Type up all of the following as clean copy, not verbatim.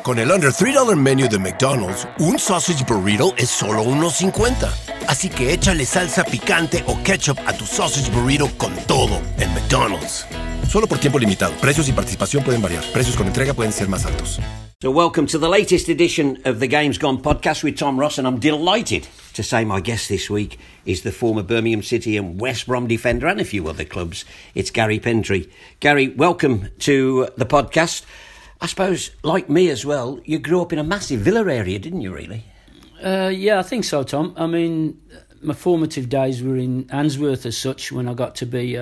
Con el under $3 menu de McDonald's, un sausage burrito es solo $1.50. Así que échale salsa picante o ketchup a tu sausage burrito con todo en McDonald's. Solo por tiempo limitado. Precios y participación pueden variar. Precios con entrega pueden ser más altos. So welcome to the latest edition of the Games Gone podcast with Tom Ross, and I'm delighted to say my guest this week is the former Birmingham City and West Brom defender and a few other clubs. It's Gary Pentry. Gary, welcome to the podcast. I suppose, like me as well, you grew up in a massive Villa area, didn't you, really? Yeah, I think so, Tom. I mean, my formative days were in Handsworth as such when I got to be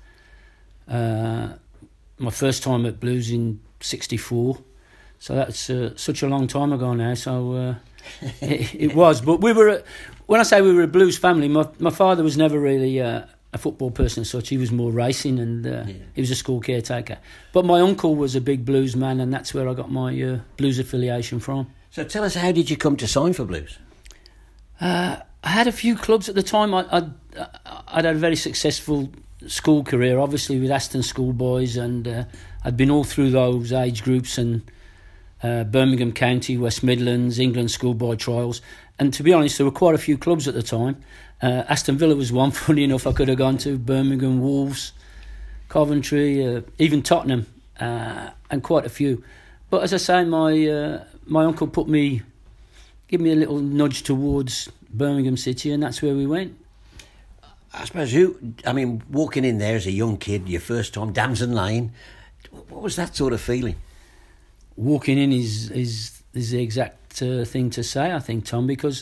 my first time at Blues in '64. So that's such a long time ago now. So it was. But when I say we were a Blues family, my father was never really a football person as such. He was more racing and he was a school caretaker. But my uncle was a big Blues man, and that's where I got my Blues affiliation from. So tell us, how did you come to sign for Blues? I had a few clubs at the time. I'd had a very successful school career, obviously with Aston Schoolboys, and I'd been all through those age groups and Birmingham County, West Midlands, England schoolboy trials. And to be honest, there were quite a few clubs at the time. Aston Villa was one, funny enough, I could have gone to. Birmingham, Wolves, Coventry, even Tottenham, and quite a few. But as I say, my uncle gave me a little nudge towards Birmingham City, and that's where we went. I suppose walking in there as a young kid, your first time, Damson Lane, what was that sort of feeling? Walking in is the exact thing to say, I think, Tom, because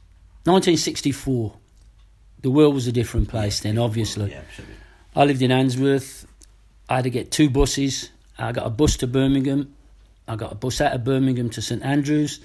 1964, the world was a different place then, obviously. Yeah, absolutely. I lived in Handsworth. I had to get 2 buses. I got a bus to Birmingham. I got a bus out of Birmingham to St Andrews.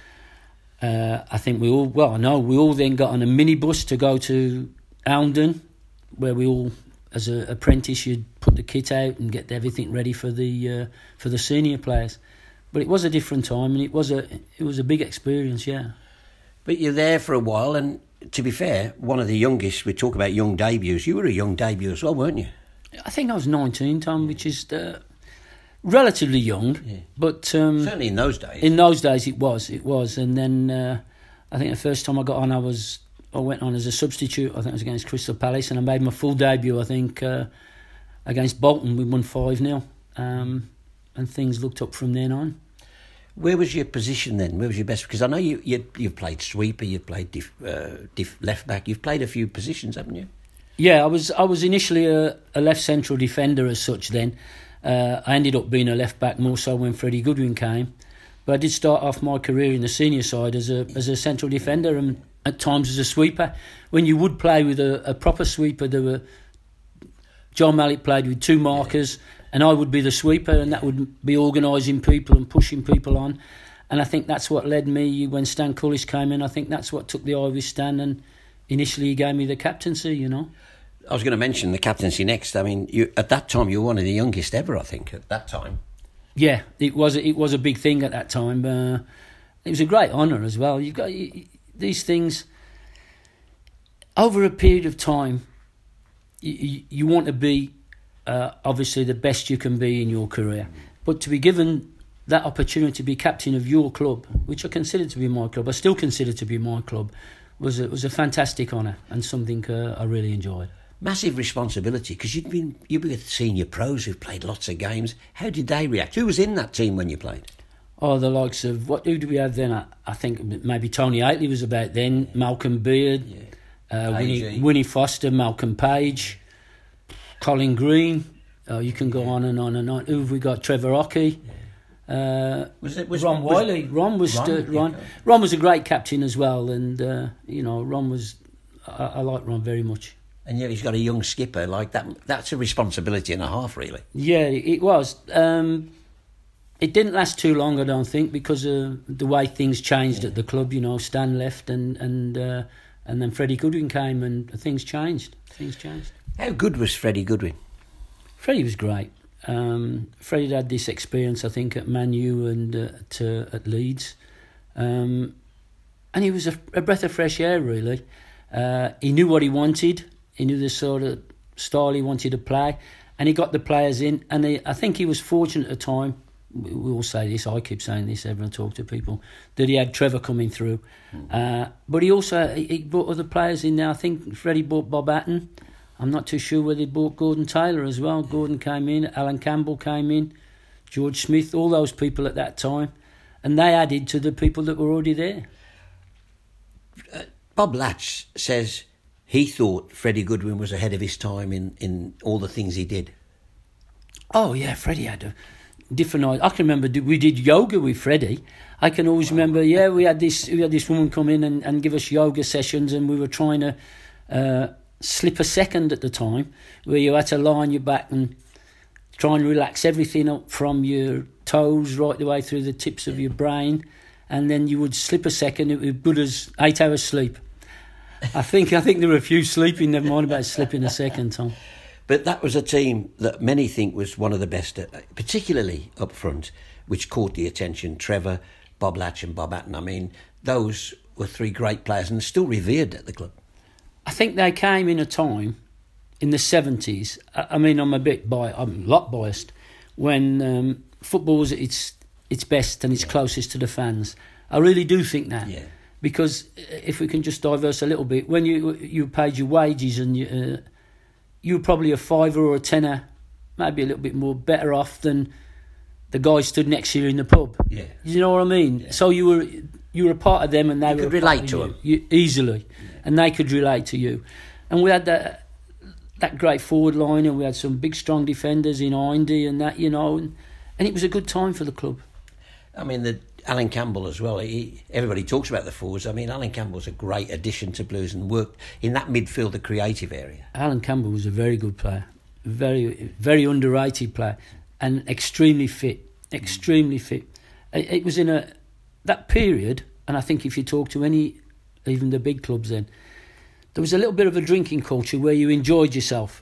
I think we all then got on a minibus to go to Oundon, where we all, as an apprentice, you'd put the kit out and get everything ready for the senior players. But it was a different time, and it was a big experience, yeah. But you're there for a while, and to be fair, one of the youngest. We talk about young debuts. You were a young debut as well, weren't you? I think I was 19, Tom, which is relatively young, yeah. But certainly in those days. In those days, it was. And then I think the first time I got on, I went on as a substitute. I think it was against Crystal Palace, and I made my full debut, I think, against Bolton. We won 5-0, and things looked up from then on. Where was your position then? Where was your best? Because I know you've played sweeper, you've played left back, you've played a few positions, haven't you? Yeah, I was initially a left central defender as such then. I ended up being a left back more so when Freddie Goodwin came. But I did start off my career in the senior side as a central defender and at times as a sweeper. When you would play with a proper sweeper, John Malik played with 2 markers, and I would be the sweeper, and that would be organising people and pushing people on. And I think that's what led me when Stan Cullis came in. I think that's what took the eye with Stan, and initially he gave me the captaincy, you know. I was going to mention the captaincy next. I mean, at that time you were one of the youngest ever, I think, at that time. Yeah, it was a big thing at that time. It was a great honour as well. You've got these things over a period of time. You want to be obviously the best you can be in your career, but to be given that opportunity to be captain of your club, which I consider to be my club, I still consider to be my club, was a fantastic honour and something I really enjoyed. Massive responsibility, because you'd been with senior pros who've played lots of games. How did they react? Who was in that team when you played? Oh, the likes of who do we have then? I think maybe Tony Aitley was about then. Malcolm Beard, Winnie Foster, Malcolm Page, Colin Green. You can go on and on and on. Who have we got? Trevor Hockey. Was Ron Wiley? Ron was a great captain as well, and Ron was. I like Ron very much. And yeah, he's got a young skipper like that. That's a responsibility and a half, really. Yeah, it was. It didn't last too long, I don't think, because of the way things changed at the club. You know, Stan left, and then Freddie Goodwin came, and things changed. How good was Freddie Goodwin? Freddie was great. Freddie had this experience, I think, at Man U and at Leeds, and he was a breath of fresh air, really. He knew what he wanted. He knew the sort of style he wanted to play, and he got the players in. And I think he was fortunate at the time we all say this, I keep saying this, everyone talk to people, that he had Trevor coming through. But he also he brought other players in there. I think Freddie bought Bob Hatton. I'm not too sure whether he bought Gordon Taylor as well. Gordon came in, Alan Campbell came in, George Smith, all those people at that time. And they added to the people that were already there. Bob Latch says he thought Freddie Goodwin was ahead of his time in all the things he did. Oh, yeah, Freddie had a different... I can remember we did yoga with Freddie. I can always remember, we had this woman come in and give us yoga sessions, and we were trying to slip a second at the time, where you had to lie on your back and try and relax everything up from your toes right the way through the tips of your brain, and then you would slip a second. It was good as 8 hours sleep. I think there were a few sleeping, never mind about slipping a second, Tom. But that was a team that many think was one of the best, particularly up front, which caught the attention. Trevor, Bob Latch and Bob Hatton. I mean, those were three great players and still revered at the club. I think they came in a time in the 70s. I mean, I'm a lot biased, when football was at its best and its closest to the fans. I really do think that. Yeah. Because if we can just diverse a little bit, when you paid your wages and you were probably a fiver or a tenner, maybe a little bit more, better off than the guy stood next to you in the pub. Yeah. You know what I mean? Yeah. So you were a part of them, and they could relate to them easily, and they could relate to you. And we had that great forward line, and we had some big strong defenders in Hindy and that, and it was a good time for the club. I mean, Alan Campbell as well. Everybody talks about the forwards. I mean, Alan Campbell's a great addition to Blues and worked in that midfield, the creative area. Alan Campbell was a very good player, very, very underrated player, and extremely fit. It was in that period, and I think if you talk to even the big clubs then, there was a little bit of a drinking culture where you enjoyed yourself.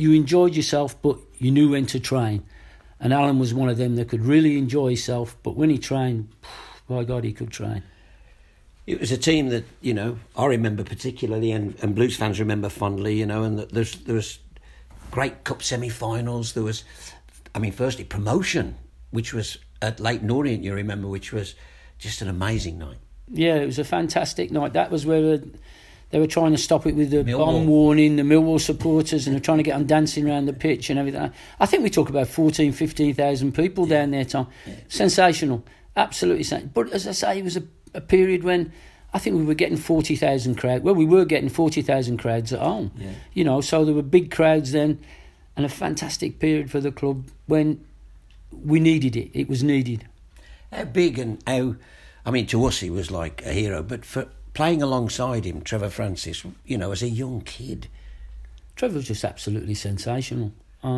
But you knew when to train. And Alan was one of them that could really enjoy himself, but when he trained, by God, he could train. It was a team that, I remember particularly, and Blues fans remember fondly, and there was great cup semi-finals. There was, firstly, promotion, which was at Leyton Orient, you remember, which was just an amazing night. Yeah, it was a fantastic night. That was where they were trying to stop it with the bomb warning, the Millwall supporters, and they're trying to get on dancing around the pitch and everything. I think we talk about 14,000, 15,000 people down there, Tom. Yeah. Sensational. Absolutely sensational. But as I say, it was a period when I think we were getting 40,000 crowds. Well, we were getting 40,000 crowds at home. Yeah. So there were big crowds then, and a fantastic period for the club when we needed it. It was needed. How big and how... to us he was like a hero, but for... playing alongside him, Trevor Francis, as a young kid. Trevor was just absolutely sensational.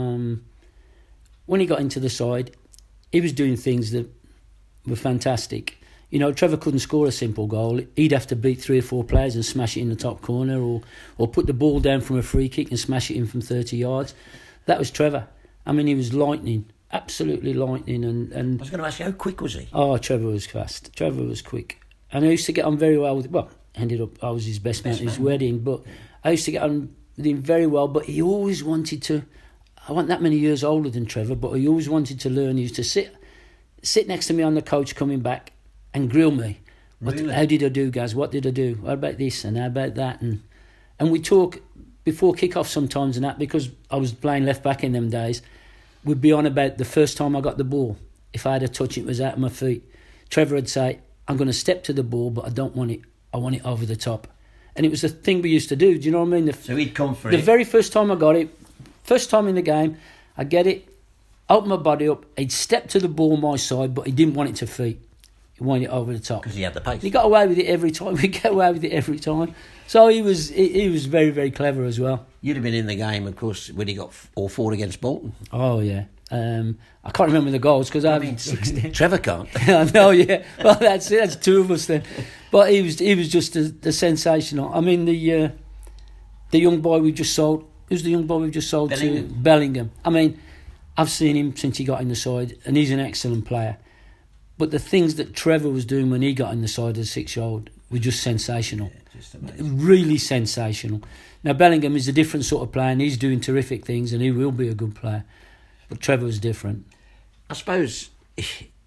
When he got into the side, he was doing things that were fantastic. Trevor couldn't score a simple goal. He'd have to beat 3 or 4 players and smash it in the top corner, or put the ball down from a free kick and smash it in from 30 yards. That was Trevor. He was lightning, absolutely lightning. And I was going to ask you, how quick was he? Oh, Trevor was fast. Trevor was quick. And I used to get on very well with... I was his best man at his wedding, but I used to get on with him very well. But he always wanted to... I wasn't that many years older than Trevor, but he always wanted to learn. He used to sit next to me on the coach coming back and grill me. Really? How did I do, guys? What did I do? What about this and how about that? And we talk before kick-off sometimes and that, because I was playing left-back in them days. We'd be on about the first time I got the ball. If I had a touch, it was out of my feet. Trevor would say... I'm going to step to the ball, but I don't want it. I want it over the top. And it was the thing we used to do. Do you know what I mean? So he'd come for it. The very first time I got it, first time in the game, I get it, open my body up, he'd step to the ball my side, but he didn't want it to feet. He wanted it over the top. Because he had the pace. He got away with it every time. We get away with it every time. So he was very, very clever as well. You'd have been in the game, of course, when he got all 4 against Bolton. Oh, yeah. I can't remember the goals because Trevor can't. I know, yeah. Well, that's it. That's 2 of us then. But he was just the sensational. The young boy we just sold. Who's the young boy we've just sold Bellingham. to? Bellingham. I've seen him since he got in the side, and he's an excellent player. But the things that Trevor was doing when he got in the side as a 6-year-old were just sensational. Yeah, just amazing. Really sensational. Now Bellingham is a different sort of player, and he's doing terrific things, and he will be a good player. But Trevor was different. I suppose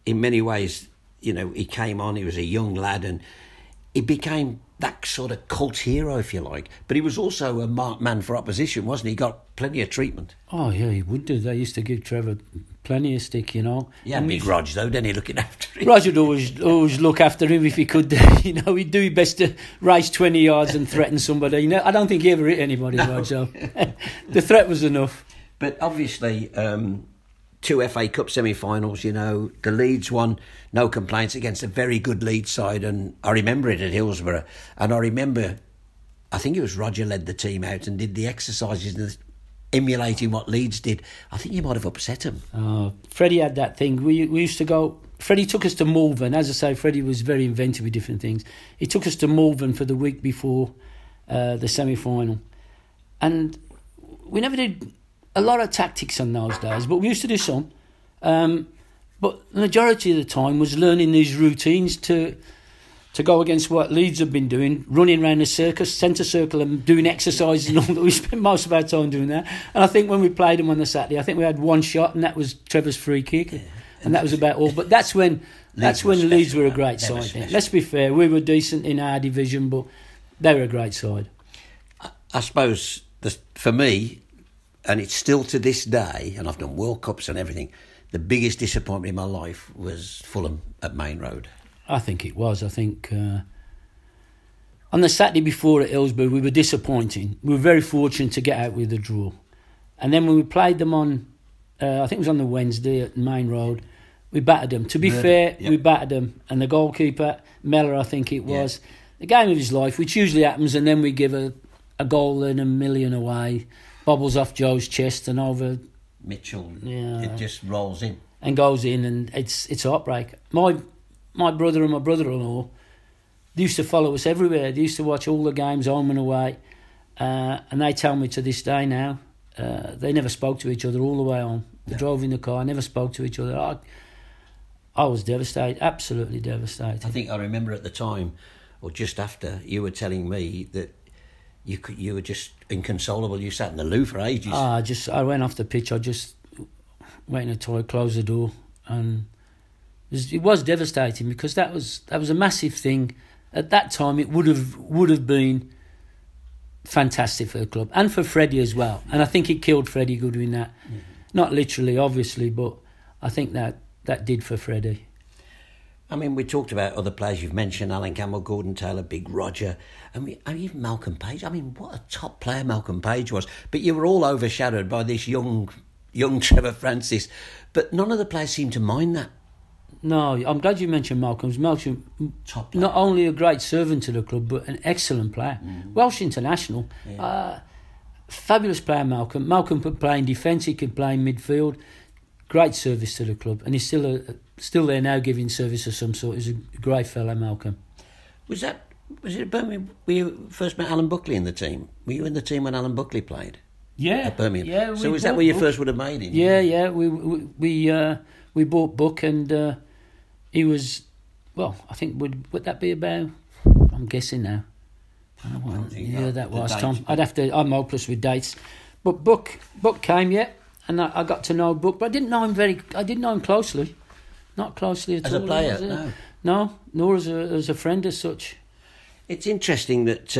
in many ways, you know, he came on, he was a young lad, and he became that sort of cult hero, if you like. But he was also a marked man for opposition, wasn't he? He got plenty of treatment. Oh, yeah, he would do. They used to give Trevor plenty of stick, you know. Yeah, and big Rog, though, didn't he, looking after him? Roger would always look after him if he could. You know, he'd do his best to race 20 yards and threaten somebody. You know, I don't think he ever hit anybody, no. Roger. The threat was enough. But obviously, 2 FA Cup semi-finals, you know, the Leeds one, no complaints against a very good Leeds side, and I remember it at Hillsborough, and I remember, I think it was Roger led the team out and did the exercises and emulating what Leeds did. I think you might have upset him. Freddie had that thing. We used to go... Freddie took us to Malvern. As I say, Freddie was very inventive with different things. He took us to Malvern for the week before the semi-final. And we never did a lot of tactics in those days, but we used to do some. But the majority of the time was learning these routines to go against what Leeds have been doing, running around the circus, centre circle, and doing exercises and all that. We spent most of our time doing that. And I think when we played them on the Saturday, I think we had one shot, and that was Trevor's free kick, and that was about all. But that's when Leeds were a great side. Let's be fair, we were decent in our division, but they were a great side. I suppose for me, and it's still to this day, and I've done World Cups and everything, the biggest disappointment in my life was Fulham at Main Road. I think it was. I think on the Saturday before at Hillsborough, we were disappointing. We were very fortunate to get out with a draw. And then when we played them on, I think it was on the Wednesday at Main Road, we battered them. To be fair, we battered them. And the goalkeeper, Mellor, I think it was, the game of his life, which usually happens, and then we give a goal and $1 million away, bobbles off Joe's chest and over... Mitchell, it just rolls in. And goes in, and it's a heartbreak. My brother and my brother-in-law, they used to follow us everywhere. They used to watch all the games home and away. And they tell me to this day now, they never spoke to each other all the way home. They drove in the car, never spoke to each other. I was devastated, absolutely devastated. I think I remember at the time, or just after, you were telling me that you were just inconsolable. You sat in the loo for ages. I went off the pitch. I just went in the toilet, closed the door, and it was devastating because that was a massive thing. At that time, it would have been fantastic for the club and for Freddie as well. And I think it killed Freddie Goodwin. That, not literally, obviously, but I think that did for Freddie. I mean, we talked about other players you've mentioned, Alan Campbell, Gordon Taylor, Big Roger, and even Malcolm Page. I mean, what a top player Malcolm Page was. But you were all overshadowed by this young Trevor Francis. But none of the players seemed to mind that. No, I'm glad you mentioned Malcolm. Malcolm, top player. Not only a great servant to the club, but an excellent player. Welsh international. Fabulous player, Malcolm. Malcolm could play in defence, he could play in midfield. Great service to the club. And he's still there now giving service of some sort. He's a great fellow, Malcolm. Was it at Birmingham where you first met Alan Buckley in the team? Were you in the team when Alan Buckley played? Yeah. At Birmingham? Yeah. So was that where you first would have made him? Yeah. We bought Buck, and he was, well, I think, would that be about, I'm guessing now. I don't know what, that was, Tom. I'm hopeless with dates. But Buck came, and I got to know Buck, but I didn't know him closely. Not closely at all. As a player, no. No, nor as a friend as such. It's interesting that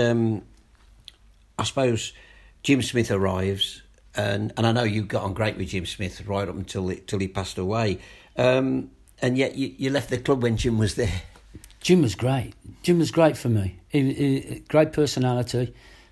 I suppose Jim Smith arrives, and I know you got on great with Jim Smith right up until he passed away, and yet you left the club when Jim was there. Jim was great. Jim was great for me. He great personality.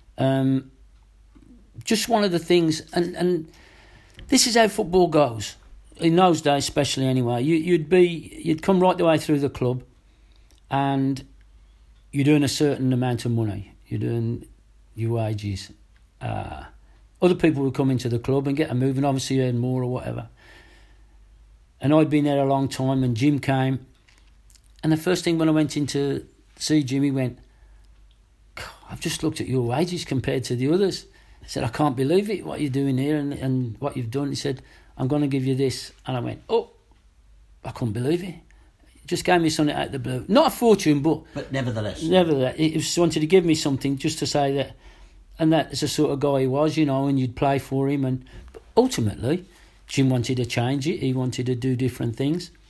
Just one of the things, and this is how football goes. In those days, especially anyway, you'd come right the way through the club, and you'd earn a certain amount of money. You'd earn your wages. Other people would come into the club and get a move, and obviously earn more or whatever. And I'd been there a long time, and Jim came, and the first thing when I went in to see Jim, he went, "I've just looked at your wages compared to the others." I said, "I can't believe it, what you're doing here and what you've done." He said, "I'm going to give you this." And I went, "Oh," I couldn't believe it. He just gave me something out of the blue. Not a fortune, but nevertheless. He just wanted to give me something just to say that, and that's the sort of guy he was, and you'd play for him. But ultimately, Jim wanted to change it. He wanted to do different things.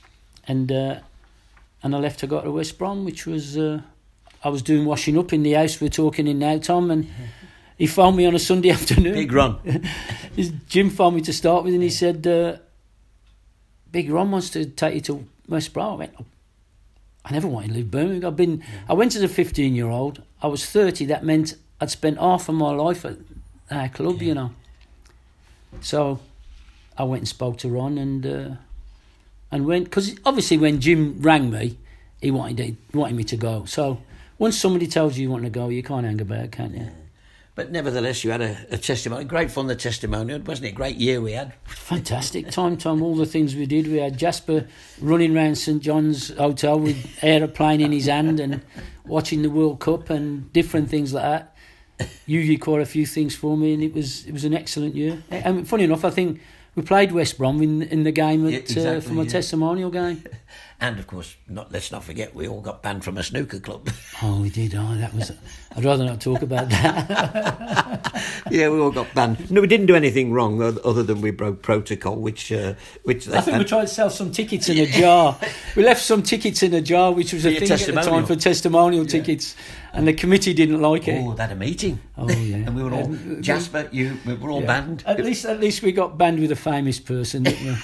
and I left to go to West Brom, which was I was doing washing up in the house we're talking in now, Tom, and he phoned me on a Sunday afternoon. Big Ron. Jim phoned me to start with, and he said, Big Ron wants to take you to West Brom. I went, I never wanted to leave Birmingham. I went as a 15-year-old. I was 30. That meant I'd spent half of my life at our club, you know. So I went and spoke to Ron and went, because obviously when Jim rang me, he wanted me to go. So once somebody tells you want to go, you can't hang about, can you? But nevertheless, you had a testimony. Great fun, the testimonial. Wasn't it a great year we had? Fantastic time, Tom. All the things we did. We had Jasper running around St John's Hotel with aeroplane in his hand and watching the World Cup and different things like that. You caught a few things for me, and it was an excellent year. And funny enough, I think we played West Brom in the game for my testimonial game. And of course, let's not forget, we all got banned from a snooker club. Oh, we did. Oh, that was. I'd rather not talk about that. Yeah, we all got banned. No, we didn't do anything wrong other than we broke protocol, which I think we tried to sell some tickets in a jar. We left some tickets in a jar, which was a thing at the time for testimonial tickets, and the committee didn't like it. Oh, they had a meeting. Oh yeah, and we were all Jasper. We were all banned. At least we got banned with a famous person, didn't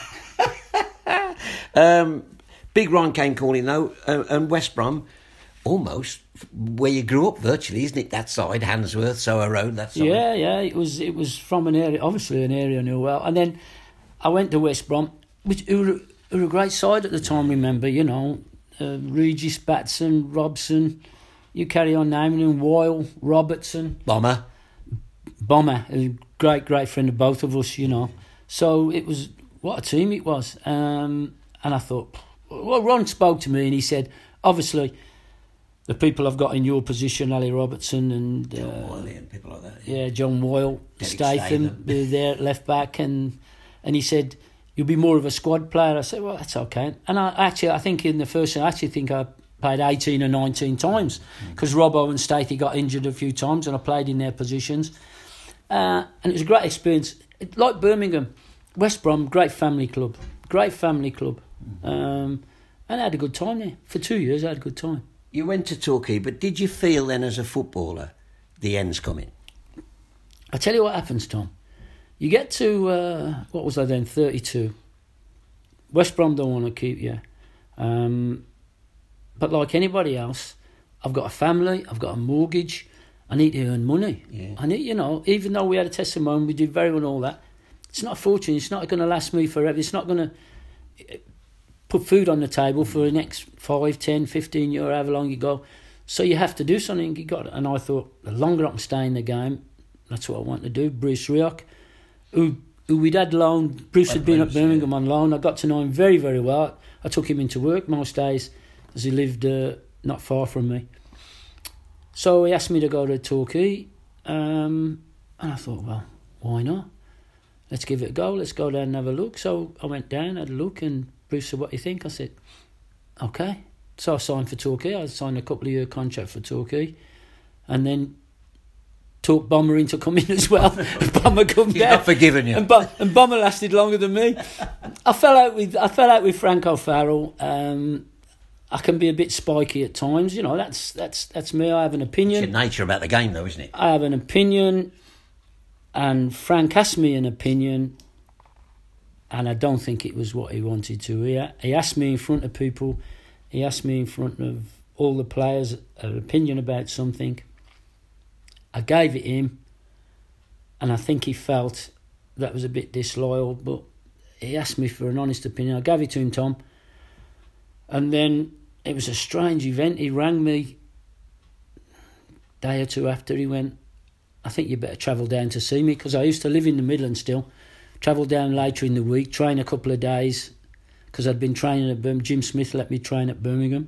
we? Big Ron came calling though, and West Brom, almost where you grew up virtually, isn't it? That side, Handsworth, Soho Road, that side. Yeah. It was from an area, obviously an area I knew well. And then I went to West Brom, which were a great side at the time. Remember, you know, Regis, Batson, Robson. You carry on naming them. Weil, Robertson, Bomber, a great friend of both of us. You know, so it was what a team it was. And I thought. Well, Ron spoke to me and he said, obviously, the people I've got in your position, Ali Robertson and John Weil and people like that. Yeah, John Weil, Statham, there at left back, and he said, you'll be more of a squad player. I said, well, that's okay. And I think in the first, I played 18 or 19 times because Robbo and Stathy got injured a few times and I played in their positions. And it was a great experience. Like Birmingham, West Brom, great family club. And I had a good time there. For 2 years, I had a good time. You went to Torquay, but did you feel then as a footballer the end's coming? I tell you what happens, Tom. You get to, what was I then, 32. West Brom don't want to keep you. But like anybody else, I've got a family, I've got a mortgage, I need to earn money. Yeah. I need, even though we had a testimony, we did very well and all that, it's not a fortune, it's not going to last me forever, it's not going to put food on the table for the next 5, 10, 15 years, however long you go. So you have to do something. And I thought, the longer I can stay in the game, that's what I want to do. Bruce Rioch, who we'd had loan. Bruce had been at Birmingham on loan. I got to know him very, very well. I took him into work most days as he lived not far from me. So he asked me to go to Torquay. And I thought, well, why not? Let's give it a go. Let's go down and have a look. So I went down, had a look, and Bruce said, what do you think? I said, okay. So I signed for Torquay. I signed a couple of year contract for Torquay. And then talked Bomber into coming as well. Bomber come down. He's not forgiven you. And Bomber lasted longer than me. I fell out with Frank O'Farrell. I can be a bit spiky at times. That's me. I have an opinion. It's your nature about the game, though, isn't it? I have an opinion. And Frank asked me an opinion, and I don't think it was what he wanted to. He asked me in front of people, he asked me in front of all the players an opinion about something. I gave it him, and I think he felt that was a bit disloyal, but he asked me for an honest opinion. I gave it to him, Tom. And then it was a strange event. He rang me a day or two after. He went, I think you better travel down to see me, because I used to live in the Midlands still. Travel down later in the week, train a couple of days, because I'd been training at Birmingham. Jim Smith let me train at Birmingham.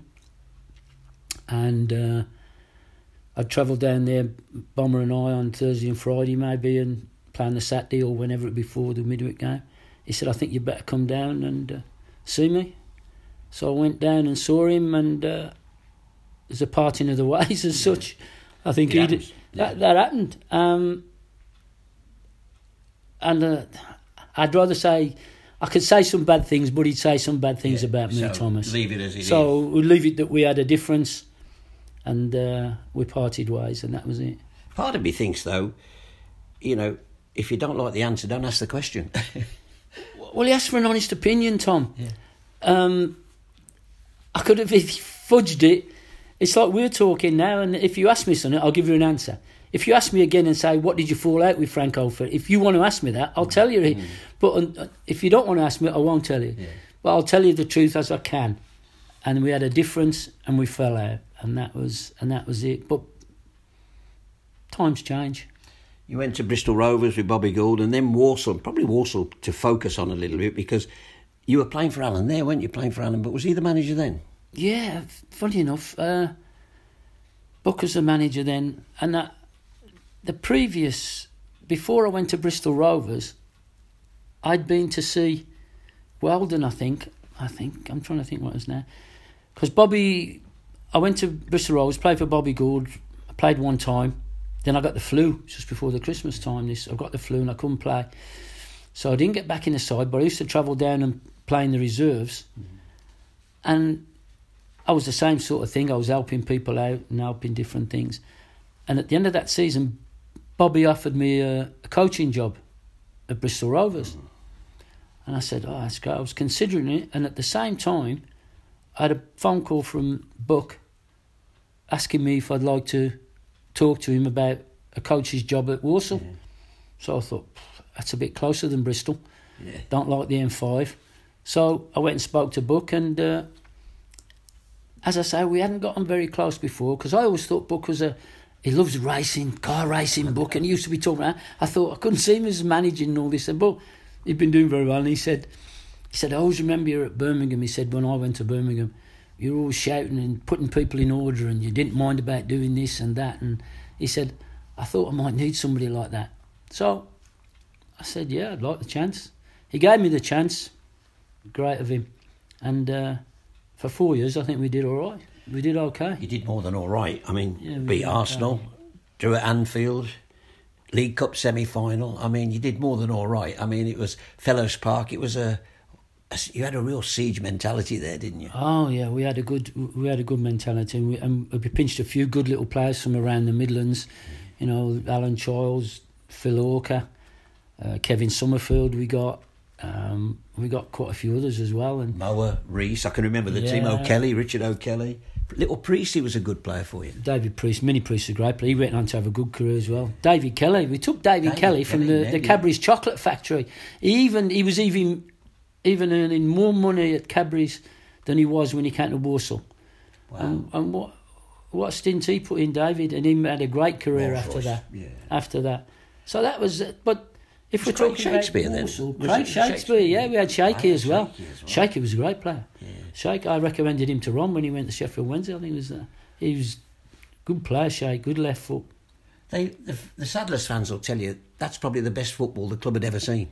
And I'd travel down there, Bomber and I, on Thursday and Friday maybe, and play on the Saturday or whenever it before the midweek game. He said, I think you better come down and see me. So I went down and saw him, and there's a parting of the ways as such. I think that happened. And I'd rather say I could say some bad things, but he'd say some bad things about me, so Thomas. leave it as it is. So we'll leave it that we had a difference, and we parted ways, and that was it. Part of me thinks, though, you know, if you don't like the answer, don't ask the question. Well, he asked for an honest opinion, Tom. Yeah. I could have fudged it. It's like we're talking now, and if you ask me something, I'll give you an answer. If you ask me again and say, what did you fall out with Frank Olford? If you want to ask me that, I'll tell you. But if you don't want to ask me, I won't tell you. Yeah. But I'll tell you the truth as I can. And we had a difference, and we fell out, and that was it. But times change. You went to Bristol Rovers with Bobby Gould, and then Walsall to focus on a little bit, because you were playing for Alan there, weren't you? Playing for Alan, but was he the manager then? Yeah, funny enough, Buck was the manager then, and before I went to Bristol Rovers, I'd been to see Weldon, I think, I'm trying to think what it is now, because I went to Bristol Rovers, played for Bobby Gould, I played one time, then I got the flu, just before the Christmas time, I got the flu and I couldn't play, so I didn't get back in the side, but I used to travel down and play in the reserves, and I was the same sort of thing. I was helping people out and helping different things. And at the end of that season, Bobby offered me a coaching job at Bristol Rovers. And I said, oh, that's great. I was considering it. And at the same time, I had a phone call from Buck asking me if I'd like to talk to him about a coach's job at Walsall. Yeah. So I thought, that's a bit closer than Bristol. Yeah. Don't like the M5. So I went and spoke to Buck, and as I say, we hadn't gotten very close before, because I always thought Buck he loves racing, car racing, Buck, and he used to be talking about. I thought I couldn't see him as managing and all this, but he'd been doing very well. And he said, I always remember you at Birmingham. He said, when I went to Birmingham, you were always shouting and putting people in order, and you didn't mind about doing this and that. And he said, I thought I might need somebody like that. So I said, yeah, I'd like the chance. He gave me the chance. Great of him. And for 4 years, I think we did all right. We did okay. You did more than all right. I mean, beat Arsenal, drew at Anfield, League Cup semi-final. I mean, you did more than all right. I mean, it was Fellows Park. It was you had a real siege mentality there, didn't you? Oh yeah, we had a good mentality, and we pinched a few good little players from around the Midlands. You know, Alan Childs, Phil Hawker, Kevin Summerfield. We got quite a few others as well. And Moa, Reese, I can remember the team. O'Kelly, Richard O'Kelly. Little Priest, he was a good player for you. David Priest, Mini Priest was a great player. He went on to have a good career as well. David Kelly, we took David Kelly from the Cadbury's chocolate factory. He was even earning more money at Cadbury's than he was when he came to Walsall. Wow. And what stint he put in, David, and he had a great career after that. Yeah. After that. So that was, but if we're talking Shakespeare about Walsall, then. Craig Shakespeare, yeah, we had Shaky as well. Shaky was a great player. Yeah. Shake, I recommended him to Ron when he went to Sheffield Wednesday. I think he was a good player, Shake, good left foot. The Sadler's fans will tell you that's probably the best football the club had ever seen.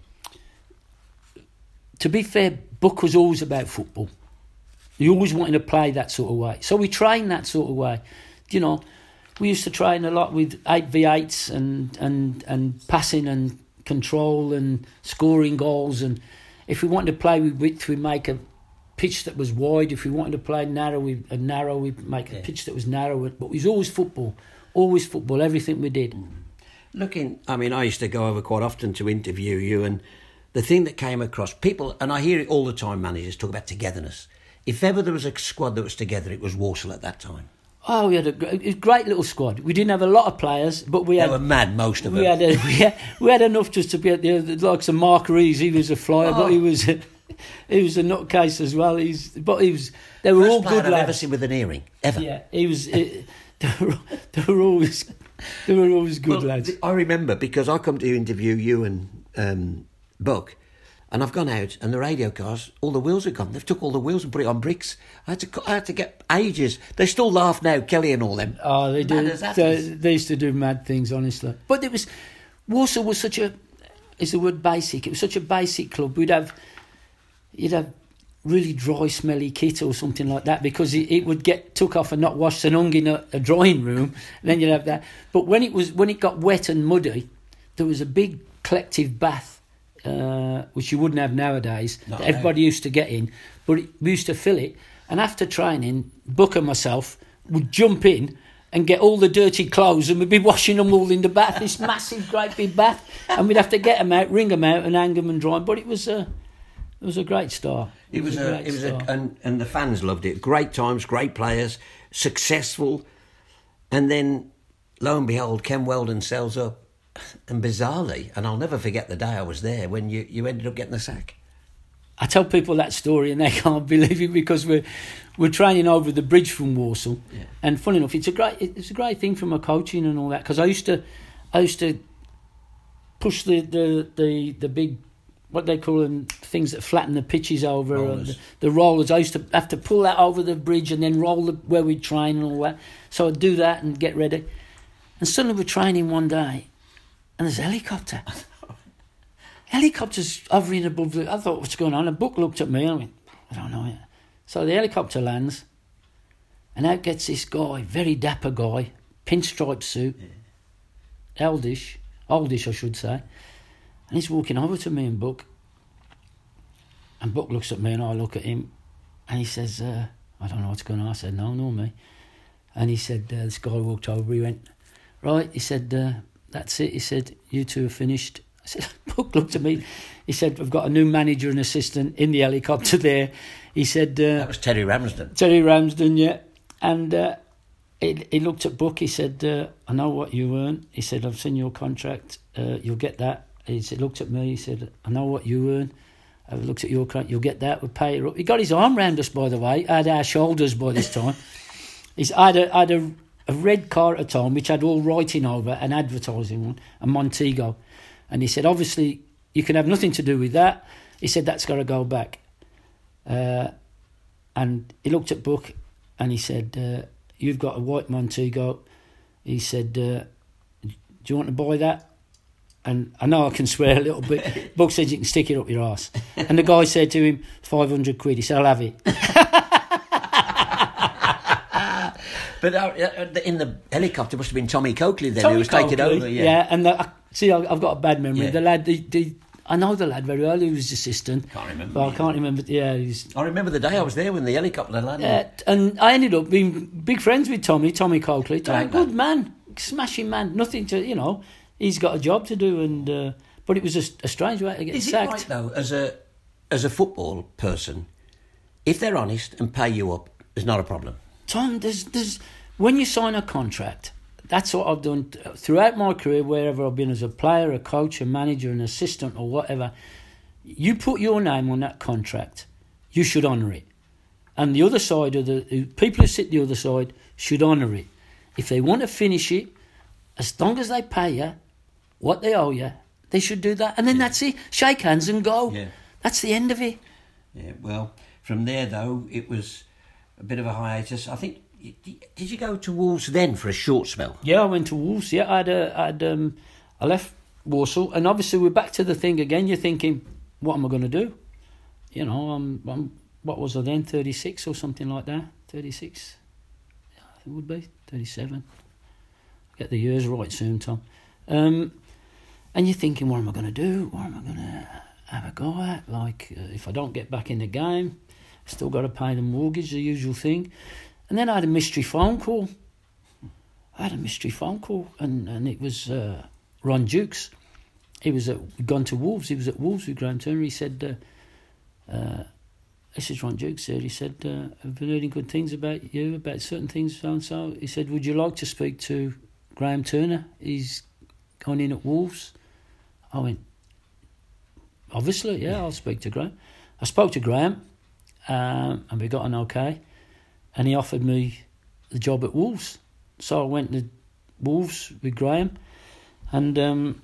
To be fair, Buck was always about football. He always wanted to play that sort of way. So we trained that sort of way. You know, we used to train a lot with 8v8s and passing and control and scoring goals. And if we wanted to play with width, we'd make a pitch that was wide. If we wanted to play narrow, we'd make a pitch that was narrow. But it was always football, everything we did. I used to go over quite often to interview you, and the thing that came across, people, and I hear it all the time, managers talk about togetherness. If ever there was a squad that was together, it was Walsall at that time. Oh, we had a great little squad. We didn't have a lot of players, but they were mad, most of them. We had enough just to be at the likes of Mark Rees. He was a flyer, but he was a nutcase as well. They were all good lads. I've ever seen with an earring, ever. Yeah, he was. They were always good lads. I remember, because I come to interview you and Buck, and I've gone out, and the radio cars, all the wheels are gone. They've took all the wheels and put it on bricks. I had to get ages. They still laugh now, Kelly and all them. Oh, they do. They used to do mad things, honestly. But Walsall was such a, is the word basic? It was such a basic club. You'd have really dry, smelly kit or something like that, because it would get took off and not washed and hung in a drying room. And then you'd have that. But when it got wet and muddy, there was a big collective bath which you wouldn't have nowadays. No, that everybody used to get in, but we used to fill it. And after training, Buck and myself would jump in and get all the dirty clothes, and we'd be washing them all in the bath, this massive, great big bath, and we'd have to get them out, wring them out, and hang them and dry them. But it was a great start. And the fans loved it. Great times, great players, successful, and then lo and behold, Ken Weldon sells up, and bizarrely, and I'll never forget the day I was there when you ended up getting the sack. I tell people that story and they can't believe it, because we're training over the bridge from Walsall, and funny enough, it's a great thing from my coaching and all that, because I used to push the big, what they call them, things that flatten the pitches over, the rollers. I used to have to pull that over the bridge and then roll where we train and all that. So I'd do that and get ready, and suddenly we're training one day, and there's a helicopter. Helicopter's hovering above I thought, what's going on? And Buck looked at me and I went, I don't know. So the helicopter lands, and out gets this guy, very dapper guy, pinstripe suit, oldish I should say, and he's walking over to me and Buck, and Buck looks at me and I look at him, and he says, I don't know what's going on. I said, no, me. And he said, this guy walked over, he went, right, he said, that's it. He said, you two are finished. I said, Buck looked at me. He said, I've got a new manager and assistant in the helicopter there. He said... that was Terry Ramsden. Terry Ramsden, yeah. And he looked at Buck. He said, I know what you earn. He said, I've seen your contract. You'll get that. He said, looked at me. He said, I know what you earn. I've looked at your contract. You'll get that. We'll pay it up. He got his arm round us, by the way. Had our shoulders by this time. I had a red car at the time, which had all writing over, an advertising one, a Montego. And he said, obviously, you can have nothing to do with that. He said, that's got to go back. And he looked at Buck and he said, you've got a white Montego. He said, do you want to buy that? And I know I can swear a little bit. Buck said, you can stick it up your arse. And the guy said to him, 500 quid. He said, I'll have it. But in the helicopter must have been Tommy Coakley then, who was taking over. Yeah, and I've got a bad memory. Yeah. The lad, I know the lad very well. He was assistant. Can't remember. But I can't remember. Yeah, I remember the day I was there when the helicopter landed. Yeah, and I ended up being big friends with Tommy Coakley. Good man, smashing man. Nothing to, he's got a job to do, and but it was a strange way to get sacked. Is it right though, as a football person, if they're honest and pay you up, there's not a problem? Tom, there's when you sign a contract, that's what I've done throughout my career, wherever I've been as a player, a coach, a manager, an assistant or whatever. You put your name on that contract, you should honour it. And the other side of the people who sit the other side should honour it. If they want to finish it, as long as they pay you what they owe you, they should do that. And then that's it. Shake hands and go. Yeah. That's the end of it. Yeah, well, from there though, it was a bit of a hiatus. I think, did you go to Wolves then for a short spell? Yeah, I went to Wolves. Yeah, I left Walsall, and obviously we're back to the thing again. You're thinking, what am I going to do? I'm what was I then, 36 or something like that? 36, yeah, it would be 37. Get the years right soon, Tom. And you're thinking, what am I going to do? What am I going to have a go at? Like, if I don't get back in the game, I still got to pay the mortgage, the usual thing. And then I had a mystery phone call. And it was Ron Dukes. He'd gone to Wolves. He was at Wolves with Graham Turner. He said, this is Ron Dukes said. He said, I've been hearing good things about you, about certain things, so and so. He said, would you like to speak to Graham Turner? He's gone in at Wolves. I went, obviously, yeah, I'll speak to Graham. I spoke to Graham, and we got an okay. And he offered me the job at Wolves. So I went to Wolves with Graham. And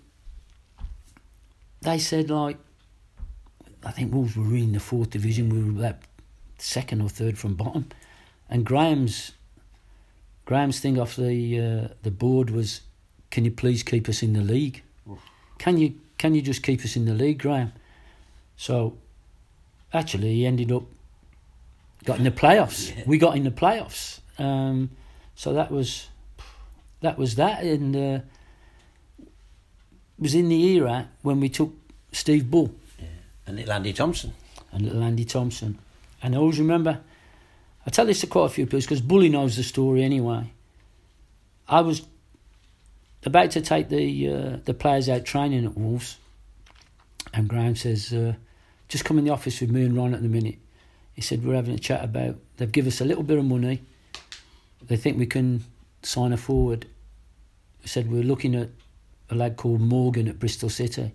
they said, like, I think Wolves were in the 4th division. We were about 2nd or 3rd from bottom. And Graham's thing off the board was, can you please keep us in the league? Can you just keep us in the league, Graham? So actually he ended up got in the playoffs. Yeah. We got in the playoffs. So that was that. And it was in the era when we took Steve Bull. Yeah. And little Andy Thompson. And I always remember, I tell this to quite a few people because Bully knows the story anyway. I was about to take the players out training at Wolves, and Graham says, just come in the office with me and Ron at the minute. He said, we're having a chat about, they've given us a little bit of money. They think we can sign a forward. He said, we're looking at a lad called Morgan at Bristol City.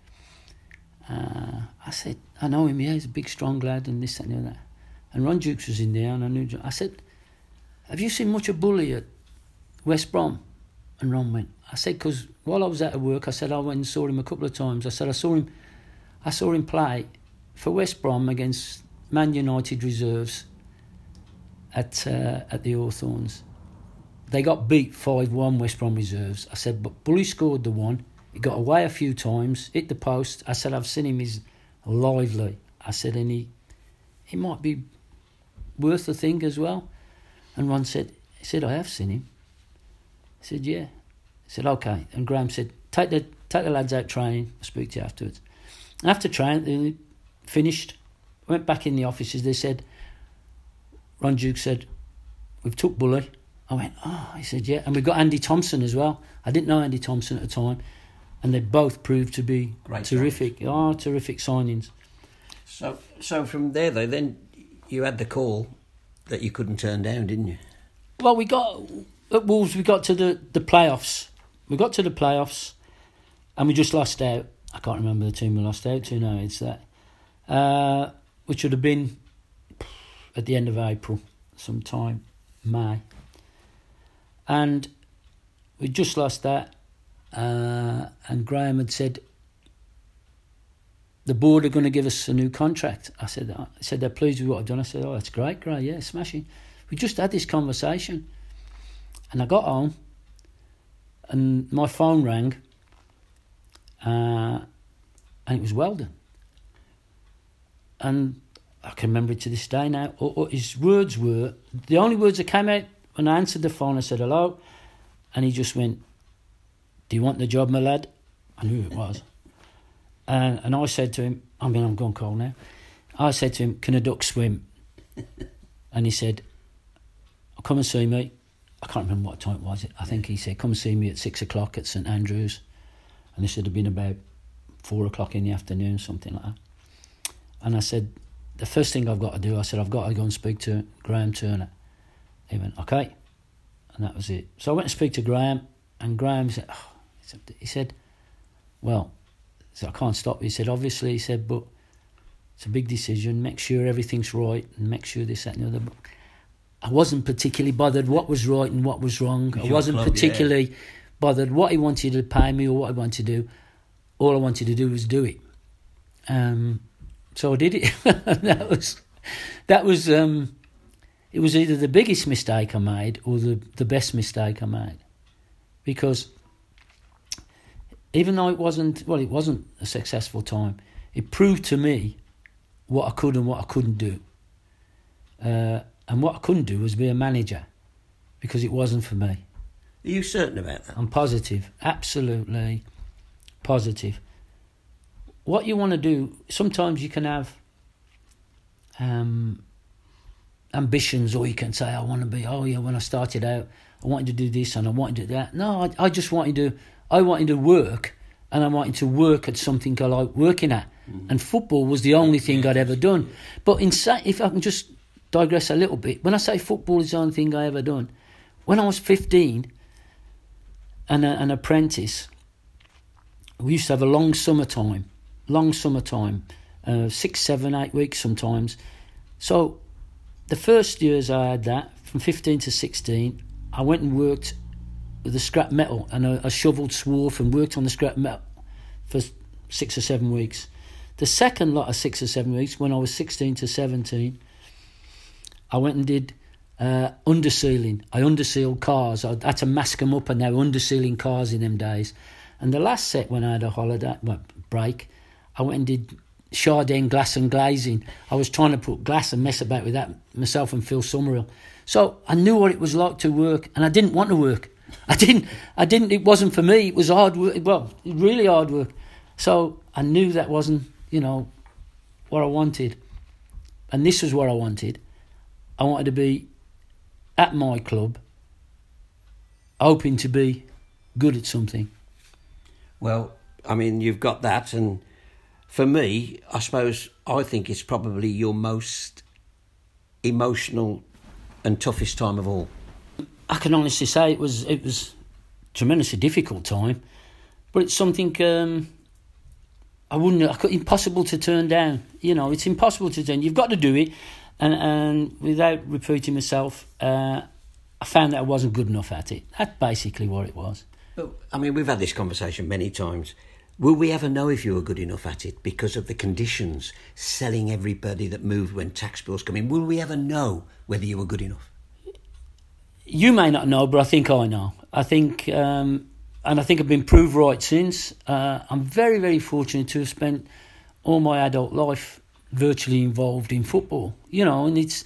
I said, I know him, yeah, he's a big, strong lad and this, that and that. And Ron Dukes was in there and I knew, I said, have you seen much of Bully at West Brom? And Ron went, I said, because while I was out of work, I said, I went and saw him a couple of times. I said, I saw him play for West Brom against Man United reserves at the Hawthorns. They got beat 5-1, West Brom reserves. I said, but Bully scored the one. He got away a few times, hit the post. I said, I've seen him, he's lively. I said, and he might be worth a thing as well. And Ron said, I have seen him. I said, yeah. I said, okay. And Graham said, take the lads out training. I'll speak to you afterwards. After training, they finished, went back in the offices. They said, Ron Duke said, we've took Bully. I went, oh, he said, yeah. And we've got Andy Thompson as well. I didn't know Andy Thompson at the time. And they both proved to be terrific. Oh, terrific signings. So from there, though, then you had the call that you couldn't turn down, didn't you? Well, at Wolves, we got to the playoffs. We got to the playoffs and we just lost out. I can't remember the team we lost out to now. It's that. Which would have been at the end of April, sometime, May. And we just lost that. And Graham had said, the board are going to give us a new contract. I said, they're pleased with what I've done. I said, oh, that's great, yeah, smashing. We just had this conversation. And I got home and my phone rang and it was Weldon. And I can remember it to this day now. His words were, the only words that came out when I answered the phone, I said, hello. And he just went, do you want the job, my lad? I knew it was. And I said to him, I'm gone cold now. I said to him, can a duck swim? And he said, come and see me. I can't remember what time it was. I think he said, come and see me at 6 o'clock at St Andrews. And this would have been about 4 o'clock in the afternoon, something like that. And I said, the first thing I've got to do, I said, I've got to go and speak to Graham Turner. He went, okay. And that was it. So I went and speak to Graham, and Graham said, he said, well, I can't stop. He said, obviously, he said, but it's a big decision. Make sure everything's right and make sure this, that and the other. I wasn't particularly bothered what was right and what was wrong. I wasn't particularly bothered what he wanted to pay me or what I wanted to do. All I wanted to do was do it. So I did it. that was it was either the biggest mistake I made or the best mistake I made. Because even though it wasn't a successful time, it proved to me what I could and what I couldn't do. And what I couldn't do was be a manager, because it wasn't for me. Are you certain about that? I'm positive, absolutely positive. What you want to do, sometimes you can have ambitions, or you can say, I want to be, when I started out, I wanted to do this and I wanted to do that. No, I just wanted to work, and I wanted to work at something I like working at. Mm. And football was the only thing I'd ever done. But if I can just digress a little bit, when I say football is the only thing I ever done, when I was 15 and an apprentice, we used to have a long summertime, 6, 7, 8 weeks sometimes. So the first years I had that, from 15 to 16, I went and worked with the scrap metal, and I shoveled swarf and worked on the scrap metal for 6 or 7 weeks. The second lot of 6 or 7 weeks, when I was 16 to 17, I went and did undersealing. I undersealed cars. I had to mask them up, and they were undersealing cars in them days. And the last set, when I had a break, I went and did Chardin glass and glazing. I was trying to put glass and mess about with that, myself and Phil Summerhill. So I knew what it was like to work, and I didn't want to work. I didn't, it wasn't for me. It was hard work, really hard work. So I knew that wasn't, what I wanted. And this was what I wanted. I wanted to be at my club, hoping to be good at something. Well, I mean, you've got that, and for me, I suppose, I think it's probably your most emotional and toughest time of all. I can honestly say it was a tremendously difficult time, but it's something impossible to turn down. It's impossible to turn. You've got to do it, and without repeating myself, I found that I wasn't good enough at it. That's basically what it was. But, I mean, we've had this conversation many times. Will we ever know if you were good enough at it because of the conditions, selling everybody that moved when tax bills come in? Will we ever know whether you were good enough? You may not know, but I think I know. I think, and I think I've been proved right since. I'm very, very fortunate to have spent all my adult life virtually involved in football. And it's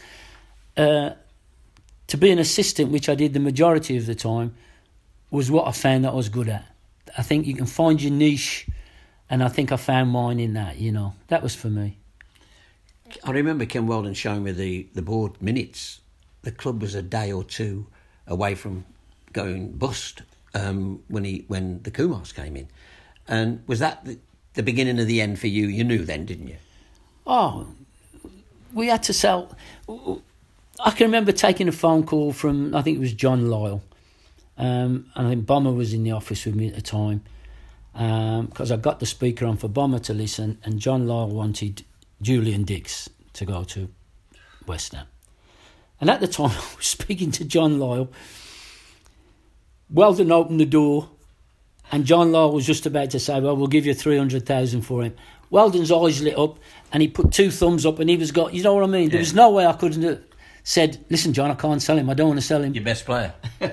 to be an assistant, which I did the majority of the time, was what I found that I was good at. I think you can find your niche, and I think I found mine in that, That was for me. I remember Ken Weldon showing me the board minutes. The club was a day or two away from going bust when the Kumars came in. And was that the beginning of the end for you? You knew then, didn't you? Oh, we had to sell. I can remember taking a phone call from, I think it was John Lyle. And I think Bomber was in the office with me at the time, because I got the speaker on for Bomber to listen, and John Lyle wanted Julian Dix to go to West Ham. And at the time, I was speaking to John Lyle. Weldon opened the door, and John Lyle was just about to say, well, we'll give you 300,000 for him. Weldon's eyes lit up, and he put two thumbs up, and he was got, you know what I mean? Yeah. There was no way I couldn't have said, listen, John, I can't sell him. I don't want to sell him. Your best player.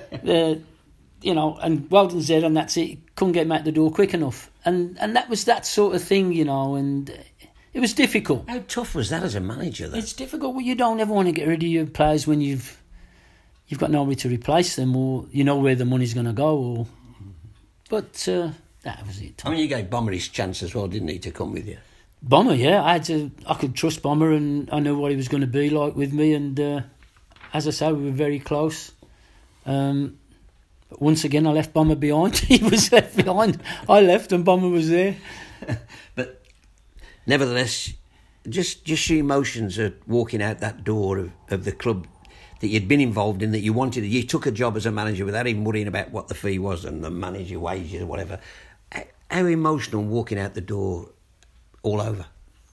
And Weldon's there, and that's it. Couldn't get him out the door quick enough. And that was that sort of thing, and it was difficult. How tough was that as a manager, though? It's difficult. Well, you don't ever want to get rid of your players when you've got nobody to replace them, or you know where the money's going to go. But that was it. I mean, you gave Bomber his chance as well, didn't he, to come with you? Bomber, yeah. I could trust Bomber, and I knew what he was going to be like with me. And as I say, we were very close. But once again, I left Bomber behind. He was left behind. I left, and Bomber was there. But nevertheless, just your emotions at walking out that door of the club that you'd been involved in, that you wanted. You took a job as a manager without even worrying about what the fee was and the manager wages or whatever. How emotional walking out the door all over?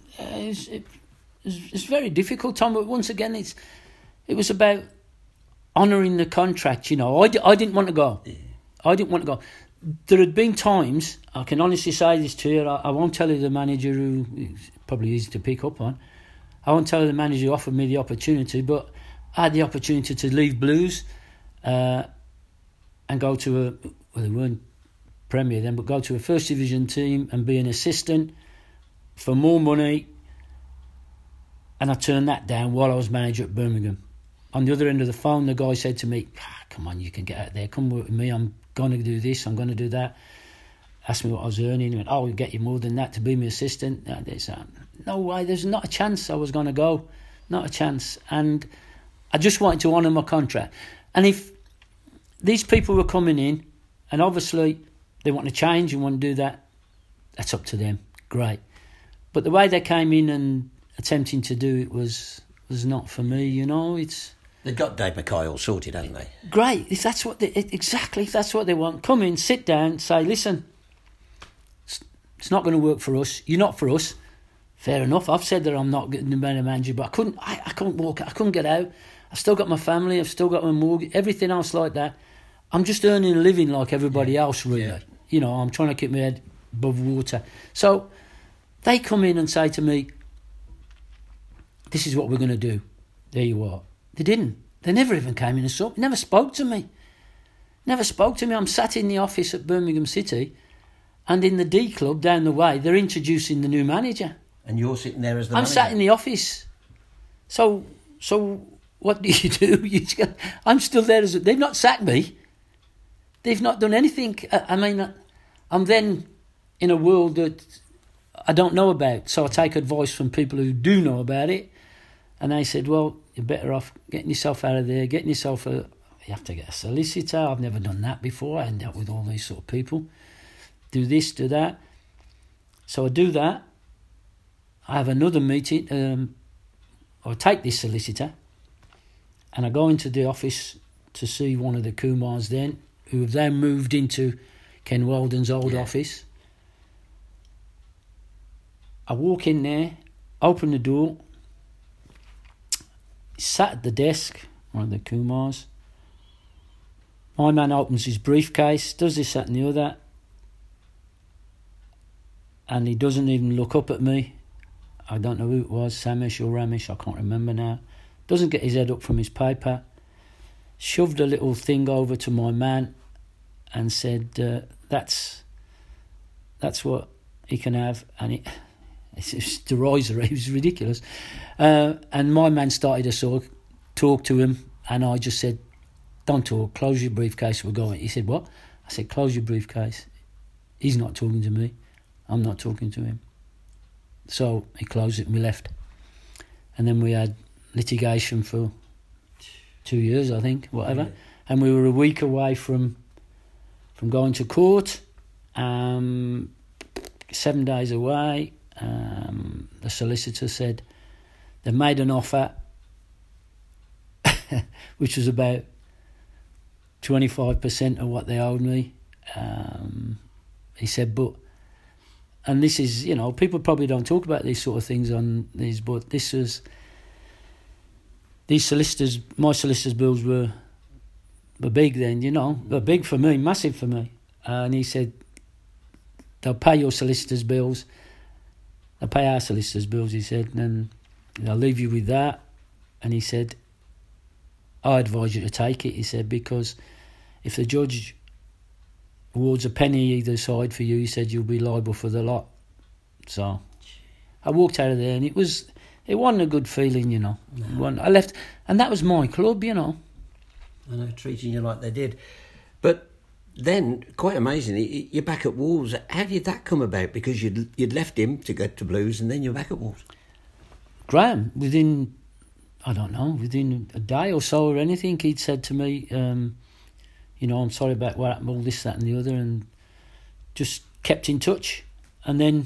It's very difficult, Tom. But once again, it was about honouring the contract. I didn't want to go. Yeah. I didn't want to go. There had been times, I can honestly say this to you, I won't tell you the manager who, probably easy to pick up on, I won't tell you the manager who offered me the opportunity, but I had the opportunity to leave Blues and go to they weren't Premier then, but go to a First Division team and be an assistant for more money, and I turned that down while I was manager at Birmingham. On the other end of the phone, the guy said to me, come on, you can get out there, come work with me, I'm going to do this, I'm going to do that. Asked me what I was earning, he went, we'll get you more than that to be my assistant. No way, there's not a chance I was going to go, not a chance. And I just wanted to honour my contract. And if these people were coming in, and obviously they want to change and want to do that, that's up to them, great. But the way they came in and attempting to do it was not for me, They've got Dave Mackay all sorted, haven't they? Great. If that's what if that's what they want, come in, sit down, say, listen, it's not going to work for us. You're not for us. Fair enough. I've said that I'm not getting the manager, but I couldn't walk. I couldn't get out. I've still got my family. I've still got my mortgage. Everything else like that. I'm just earning a living like everybody else, really. Yeah. I'm trying to keep my head above water. So they come in and say to me, this is what we're going to do. There you are. They didn't. They never even came in and saw me. Never spoke to me. I'm sat in the office at Birmingham City, and in the D Club down the way, they're introducing the new manager. And you're sitting there as the manager? I'm sat in the office. So what do you do? I'm still there. They've not sacked me. They've not done anything. I mean, I'm then in a world that I don't know about. So I take advice from people who do know about it. And they said, well, you're better off getting yourself out of there, you have to get a solicitor. I've never done that before. I haven't dealt with all these sort of people. Do this, do that. So I do that. I have another meeting. I take this solicitor and I go into the office to see one of the Kumars then, who have then moved into Ken Weldon's old office. I walk in there, open the door. He's sat at the desk, one of the Kumars. My man opens his briefcase, does this, that and the other, and he doesn't even look up at me. I don't know who it was, Samish or Ramesh, I can't remember now. Doesn't get his head up from his paper. Shoved a little thing over to my man and said, that's what he can have. And it's derisory, it was ridiculous. And my man started to sort of talk to him, and I just said, don't talk, close your briefcase, we're going. He said, what? I said, close your briefcase. He's not talking to me, I'm not talking to him. So he closed it and we left. And then we had litigation for 2 years, I think, whatever. Yeah. And we were a week away from going to court, 7 days away. The solicitor said they made an offer which was about 25% of what they owed me. He said, and this is, people probably don't talk about these sort of things on these, but these solicitors, my solicitors' bills were big then, They're big for me, massive for me. And he said, they'll pay your solicitors' bills, they'll pay our solicitors' bills, he said, and they'll leave you with that. And he said, I advise you to take it, he said, because if the judge awards a penny either side for you, he said, you'll be liable for the lot. So I walked out of there, and it wasn't a good feeling, No. I left, and that was my club, I know, treating you like they did. But then, quite amazingly, you're back at Wolves. How did that come about? Because you'd left him to go to Blues, and then you're back at Wolves. Graham, within a day or so or anything, he'd said to me, I'm sorry about what happened, all this, that and the other, and just kept in touch. And then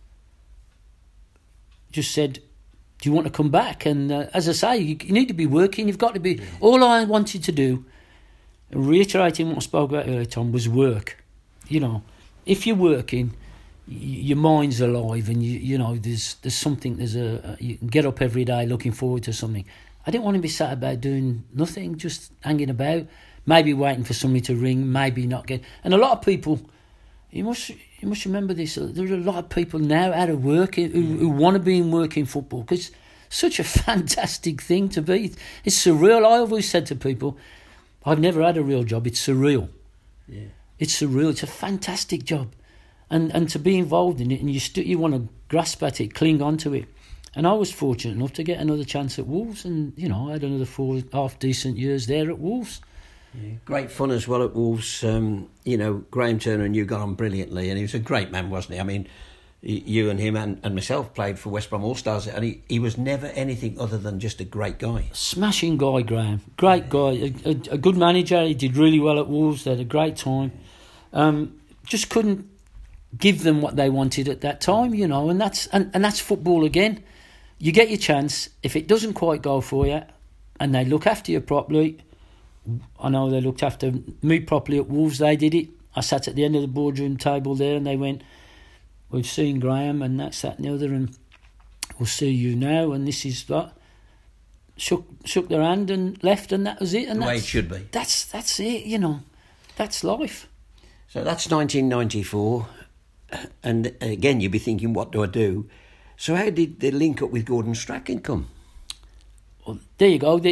just said, do you want to come back? And as I say, you need to be working, you've got to be... Yeah. All I wanted to do, reiterating what I spoke about earlier, Tom, was work. If you're working, your mind's alive, and there's something, you can get up every day looking forward to something. I didn't want to be sat about doing nothing, just hanging about, maybe waiting for somebody to ring, maybe not get... And a lot of people, you must remember this, there are a lot of people now out of work who want to be in working football, because it's such a fantastic thing to be. It's surreal. I always said to people, I've never had a real job, it's surreal. Yeah. It's surreal, it's a fantastic job. And to be involved in it, and you want to grasp at it, cling on to it. And I was fortunate enough to get another chance at Wolves, and I had another 4 half-decent years there at Wolves. Yeah. Great fun as well at Wolves. Graham Turner and you got on brilliantly, and he was a great man, wasn't he? I mean, you and him and myself played for West Brom All-Stars, and he was never anything other than just a great guy. Smashing guy, Graham. Great guy. A good manager. He did really well at Wolves. They had a great time. Just couldn't give them what they wanted at that time, and that's football again. You get your chance. If it doesn't quite go for you, and they look after you properly... I know they looked after me properly at Wolves. They did it. I sat at the end of the boardroom table there, and they went, we've seen Graham, and that's that and the other, and we'll see you now, and this is that. Shook their hand and left, and that was it. And the way it should be. That's it, That's life. So that's 1994, and again you'd be thinking, what do I do? So how did the link up with Gordon Strachan come? Well, there you go.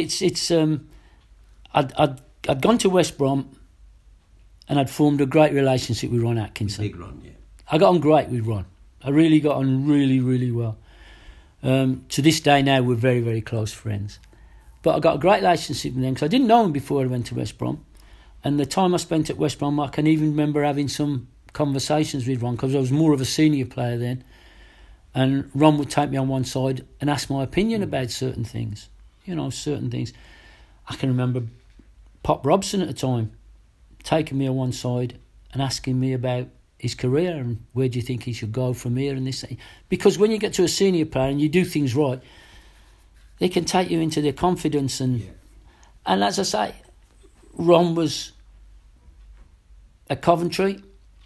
I'd gone to West Brom, and I'd formed a great relationship with Ron Atkinson. Big Ron, yeah. I got on great with Ron. I really got on really, really well. To this day now, we're very, very close friends. But I got a great relationship with him, because I didn't know him before I went to West Brom. And the time I spent at West Brom, I can even remember having some conversations with Ron because I was more of a senior player then. And Ron would take me on one side and ask my opinion about certain things. Certain things. I can remember Pop Robson at the time taking me on one side and asking me about his career and where do you think he should go from here and this. Because when you get to a senior player and you do things right, they can take you into their confidence. And as I say, Ron was at Coventry.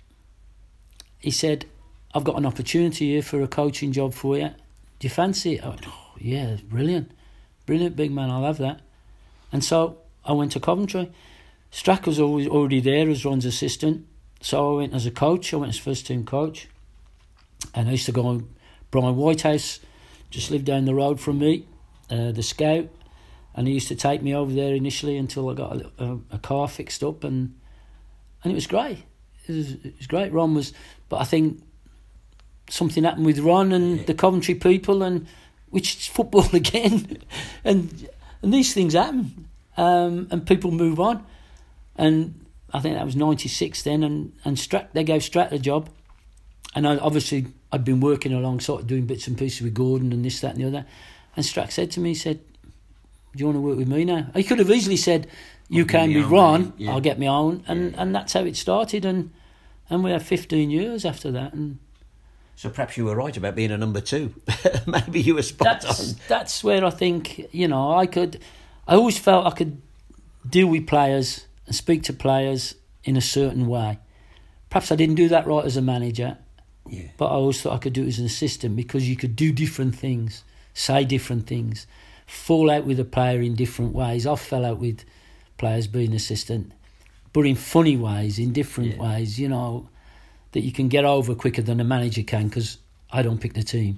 He said, I've got an opportunity here for a coaching job for you. Do you fancy it? I went, oh, yeah, brilliant. Brilliant, big man, I'll have that. And so I went to Coventry. Strack was already there as Ron's assistant. So I went as a coach. I went as first team coach. And I used to go on Brian Whitehouse, just lived down the road from me, the scout. And he used to take me over there initially until I got a car fixed up. And it was great. It was great. Ron was... But I think something happened with Ron and the Coventry people, and which is football again. and these things happen. And people move on. And I think that was 96 then, and they gave Strack the job. And I'd been working alongside, doing bits and pieces with Gordon and this, that and the other. And Strack said to me, he said, do you want to work with me now? He could have easily said, you came with Ron, I'll get my own. And that's how it started. And we had 15 years after that. And so perhaps you were right about being a number two. Maybe you were spot on. That's where I think, I always felt I could deal with players and speak to players in a certain way. Perhaps I didn't do that right as a manager, but I always thought I could do it as an assistant because you could do different things, say different things, fall out with a player in different ways. I fell out with players being assistant, but in funny ways, in different ways, that you can get over quicker than a manager can because I don't pick the team.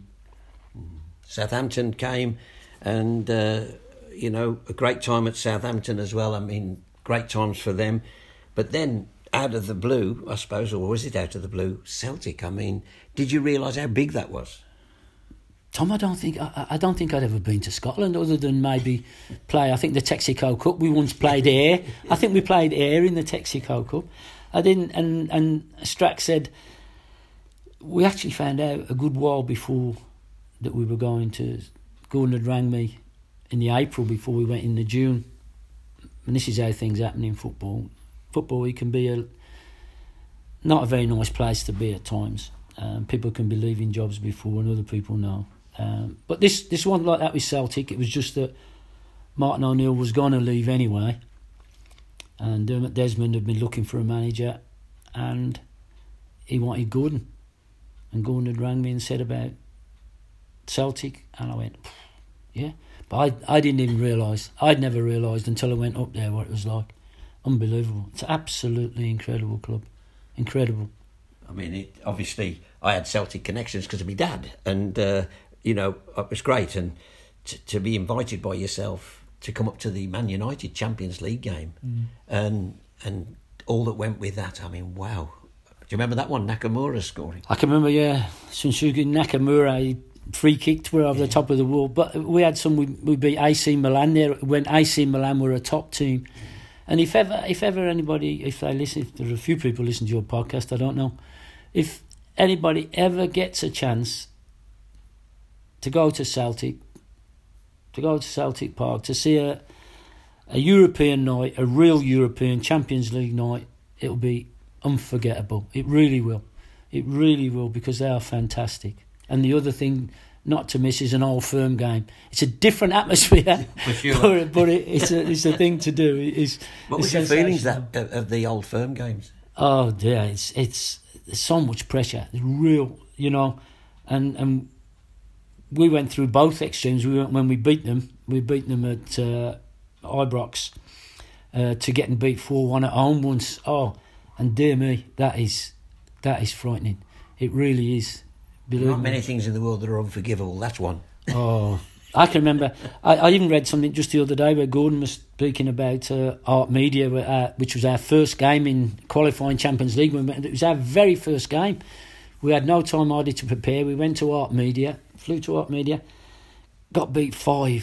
Southampton came and, a great time at Southampton as well. I mean, great times for them. But then, out of the blue, I suppose, or was it out of the blue, Celtic? I mean, did you realise how big that was? Tom, I don't think I'd ever been to Scotland other than maybe play. I think the Texaco Cup. We once played Ayr. I think we played Ayr in the Texaco Cup. I didn't. And Strack said we actually found out a good while before that we were going to. Gordon had rang me in the April before we went in the June. And this is how things happen in football. Football, it can be not a very nice place to be at times. People can be leaving jobs before and other people know. But this wasn't like that with Celtic. It was just that Martin O'Neill was going to leave anyway. And Dermot Desmond had been looking for a manager and he wanted Gordon. And Gordon had rang me and said about Celtic. And I went, yeah. But I didn't even realise. I'd never realised until I went up there what it was like. Unbelievable. It's an absolutely incredible club. Incredible. I mean, obviously, I had Celtic connections because of my dad. And, it was great. And to be invited by yourself to come up to the Man United Champions League game and all that went with that, I mean, wow. Do you remember that one, Nakamura scoring? I can remember, Shunsuke Nakamura, he free kicked, we're over the top of the wall. But we had we beat AC Milan there when AC Milan were a top team. And if ever anybody, if there are a few people listen to your podcast, I don't know. If anybody ever gets a chance to go to Celtic Park, to see a European night, a real European Champions League night, it'll be unforgettable. It really will. It really will, because they are fantastic. And the other thing not to miss is an Old Firm game. It's a different atmosphere, for sure. but it's a thing to do. What was your feelings of the Old Firm games? Oh dear, it's so much pressure. It's real, and we went through both extremes. When we beat them at Ibrox to getting beat 4-1 at home once. Oh, and dear me, that is frightening. It really is. Not many things in the world that are unforgivable. That's one. Oh, I can remember. I even read something just the other day where Gordon was speaking about Art Media, which was our first game in qualifying Champions League. It was our very first game. We had no time hardly to prepare. We went to Art Media, flew to Art Media, got beat 5,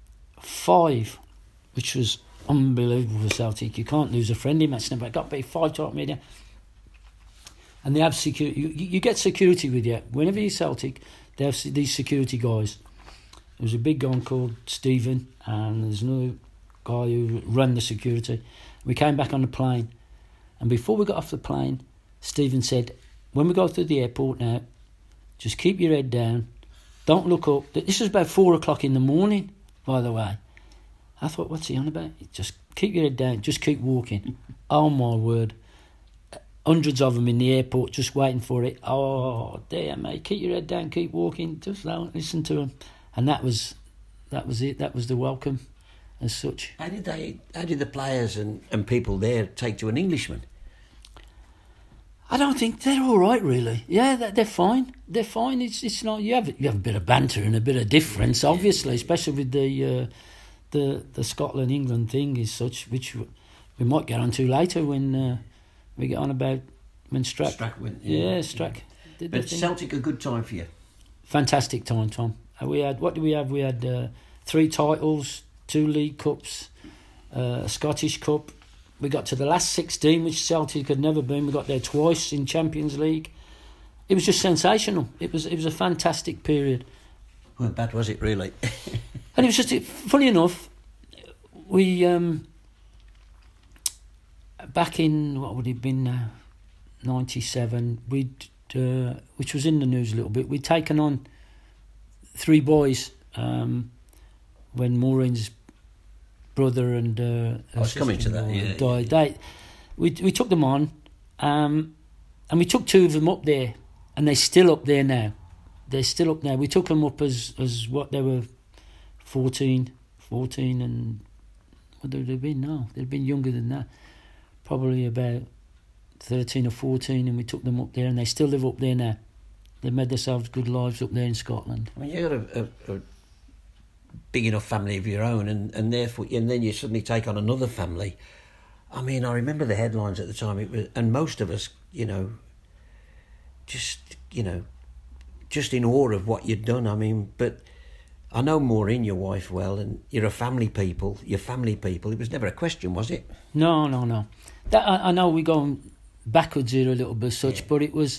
which was unbelievable for Celtic. You can't lose a friendly match now, but got beat 5 to Art Media. and they have security. You get security with you whenever you're Celtic. They have these security guys. There was a big guy called Stephen, and there's another guy who ran the security. We came back on the plane, and before we got off the plane, Stephen said, "When we go through the airport now, just keep your head down. Don't look up." This was about 4 o'clock in the morning, by the way. I thought, what's he on about? Just keep your head down, just keep walking. Oh, my word. Hundreds of them in the airport just waiting for it. Oh, dear, mate, keep your head down, keep walking. Just listen to them. And that was it. That was the welcome as such. How did the players and people there take to an Englishman? I don't think they're all right, really. Yeah, they're fine. They're fine. It's not. You have a bit of banter and a bit of difference, obviously, especially with the Scotland England thing is such, which we might get onto later when we get on about when Strack went. Yeah, Strack. But Celtic a good time for you. Fantastic time, Tom. We had, what did we have? We had 3 titles, 2 League Cups, a Scottish Cup. We got to the last 16, which Celtic had never been. We got there twice in Champions League. It was just sensational. It was a fantastic period. Well, bad was it, really? And it was just, funny enough, we, back in, what would it have been now, 97, which was in the news a little bit, we'd taken on 3 boys when Maureen's brother and I was coming to that. Died. We took them on, and we took 2 of them up there, and they're still up there now. They're still up there. We took them up as what they were, 14, and what would they have been now? They'd have been younger than that, probably about 13 or 14, and we took them up there, and they still live up there now. They've made themselves good lives up there in Scotland. I mean, you've got a big enough family of your own, and therefore, and then you suddenly take on another family. I mean, I remember the headlines at the time. It was, and most of us, just in awe of what you'd done. I mean, but I know Maureen, your wife, well, and you're family people. It was never a question, was it? No. That I know we're going backwards here a little bit, but it was,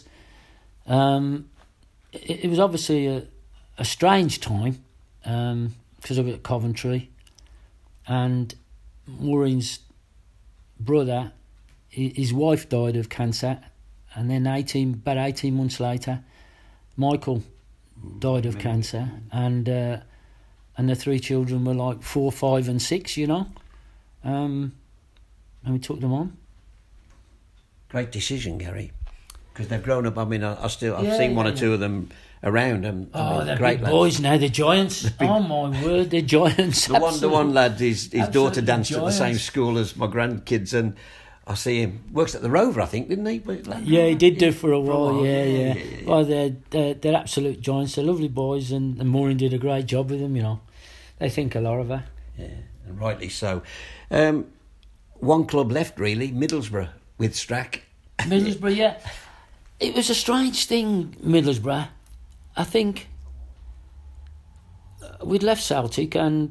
it was obviously a strange time. Because of it at Coventry, and Maureen's brother, his wife died of cancer, and then about 18 months later, Michael died of cancer, and the 3 children were like 4, 5 and 6, and we took them on. Great decision, Gary, because they've grown up. I mean, I've seen one or 2 of them around them. They're great big lads. boys now. They're giants. Oh my word, they're giants. The one lad, his daughter danced giants. at the same school as my grandkids, and I see him works at the Rover, I think, didn't he? Yeah, he did do for a while. Yeah. Well, they're absolute giants. They're lovely boys, and Maureen did a great job with them. They think a lot of her. Yeah, and rightly so. One club left, really, Middlesbrough with Strack. Middlesbrough, yeah. It was a strange thing, Middlesbrough. I think we'd left Celtic in,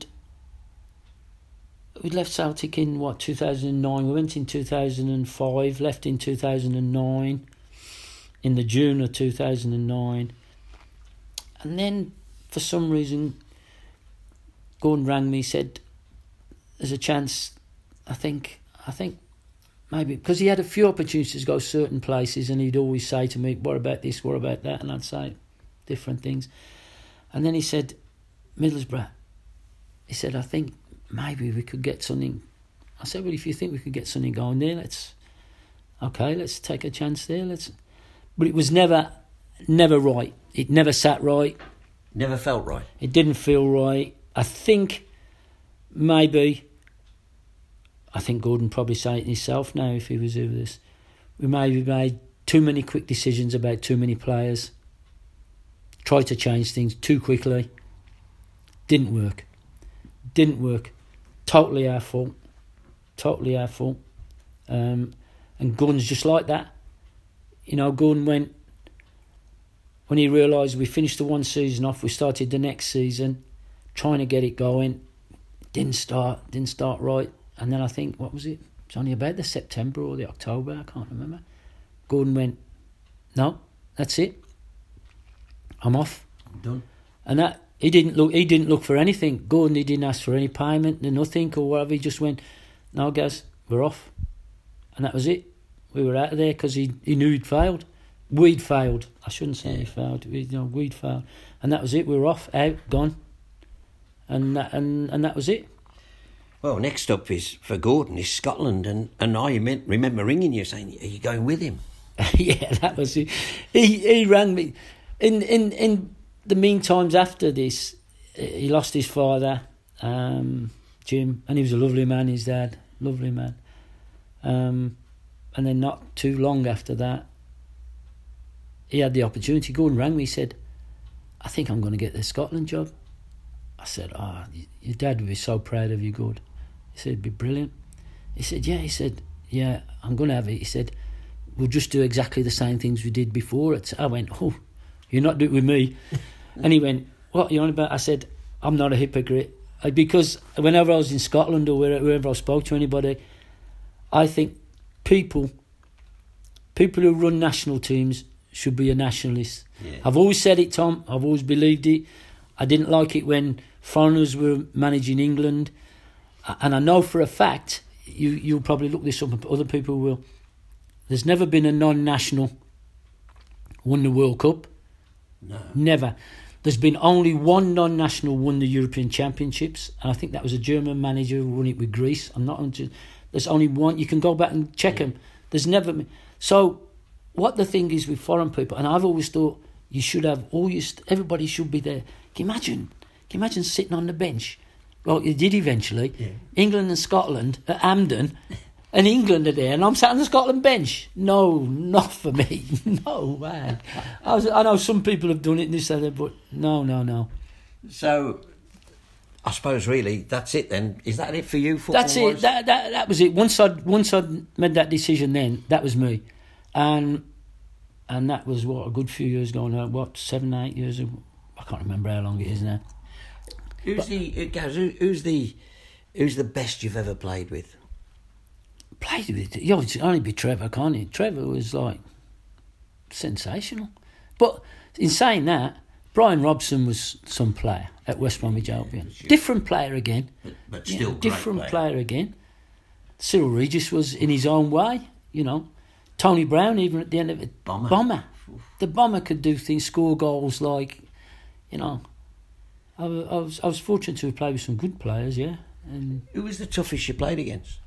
2009. We went in 2005, left in 2009, in the June of 2009. And then, for some reason, Gordon rang me, said, there's a chance, I think maybe, because he had a few opportunities to go certain places, and he'd always say to me, what about this, what about that? And I'd say different things. And then he said, Middlesbrough. He said, I think maybe we could get something. I said, well, if you think we could get something going there, let's take a chance there. But it was never right. It never sat right. Never felt right. It didn't feel right. I think Gordon probably say it himself now if he was over this. We maybe made too many quick decisions about too many players. Tried to change things too quickly. Didn't work. Totally our fault. And Gordon's just like that. Gordon went, when he realised we finished the one season off, we started the next season, trying to get it going. Didn't start right. And then I think, what was it? It's only about the September or the October, I can't remember. Gordon went, no, that's it. I'm off. I'm done. And that he didn't look for anything. Gordon, he didn't ask for any payment, nothing or whatever. He just went, no, guys, we're off. And that was it. We were out of there because he knew he'd failed. We'd failed. I shouldn't say he failed. We'd failed. And that was it. We were off, out, gone. And that was it. Well, next up is for Gordon is Scotland, and I remember ringing you saying, "Are you going with him?" Yeah, that was it. He rang me. In the meantimes after this, he lost his father, Jim, and he was a lovely man. His dad, lovely man. And then not too long after that, he had the opportunity. Gordon rang me. He said, "I think I'm going to get the Scotland job." I said, your dad would be so proud of you, Gord. He said, it'd be brilliant. He said, yeah. He said, yeah, I'm going to have it. He said, we'll just do exactly the same things we did before. I went, oh, you're not doing it with me. And he went, what are you on about? I said, I'm not a hypocrite. Because whenever I was in Scotland or wherever I spoke to anybody, I think people who run national teams should be a nationalist. Yeah. I've always said it, Tom. I've always believed it. I didn't like it when foreigners were managing England. And I know for a fact, you'll probably look this up, and other people will. There's never been a non-national won the World Cup. No. Never. There's been only one non-national won the European Championships. And I think that was a German manager who won it with Greece. There's only one. You can go back and check them. There's never been. So what the thing is with foreign people, and I've always thought you should have everybody should be there. Can you imagine sitting on the bench? Well, you did eventually. Yeah. England and Scotland at Hampden, and England are there, and I'm sat on the Scotland bench. No, not for me. No, man. I know some people have done it in this other, but no. So, I suppose really that's it then. Is that it for you? That's it. That was it. Once I'd made that decision, then that was me, and that was a good few years ago now. 7, 8 years ago. I can't remember how long it is now. Who's the best you've ever played with? Played with? You know, it's only be Trevor, can't it? Trevor was like sensational. But in saying that, Brian Robson was some player at West Bromwich Albion. Different player again. But still different player again. Cyril Regis was in his own way, you know. Tony Brown, even at the end of it. Bomber. The Bomber could do things, score goals like, you know. I was fortunate to have played with some good players, yeah. And who was the toughest you played against?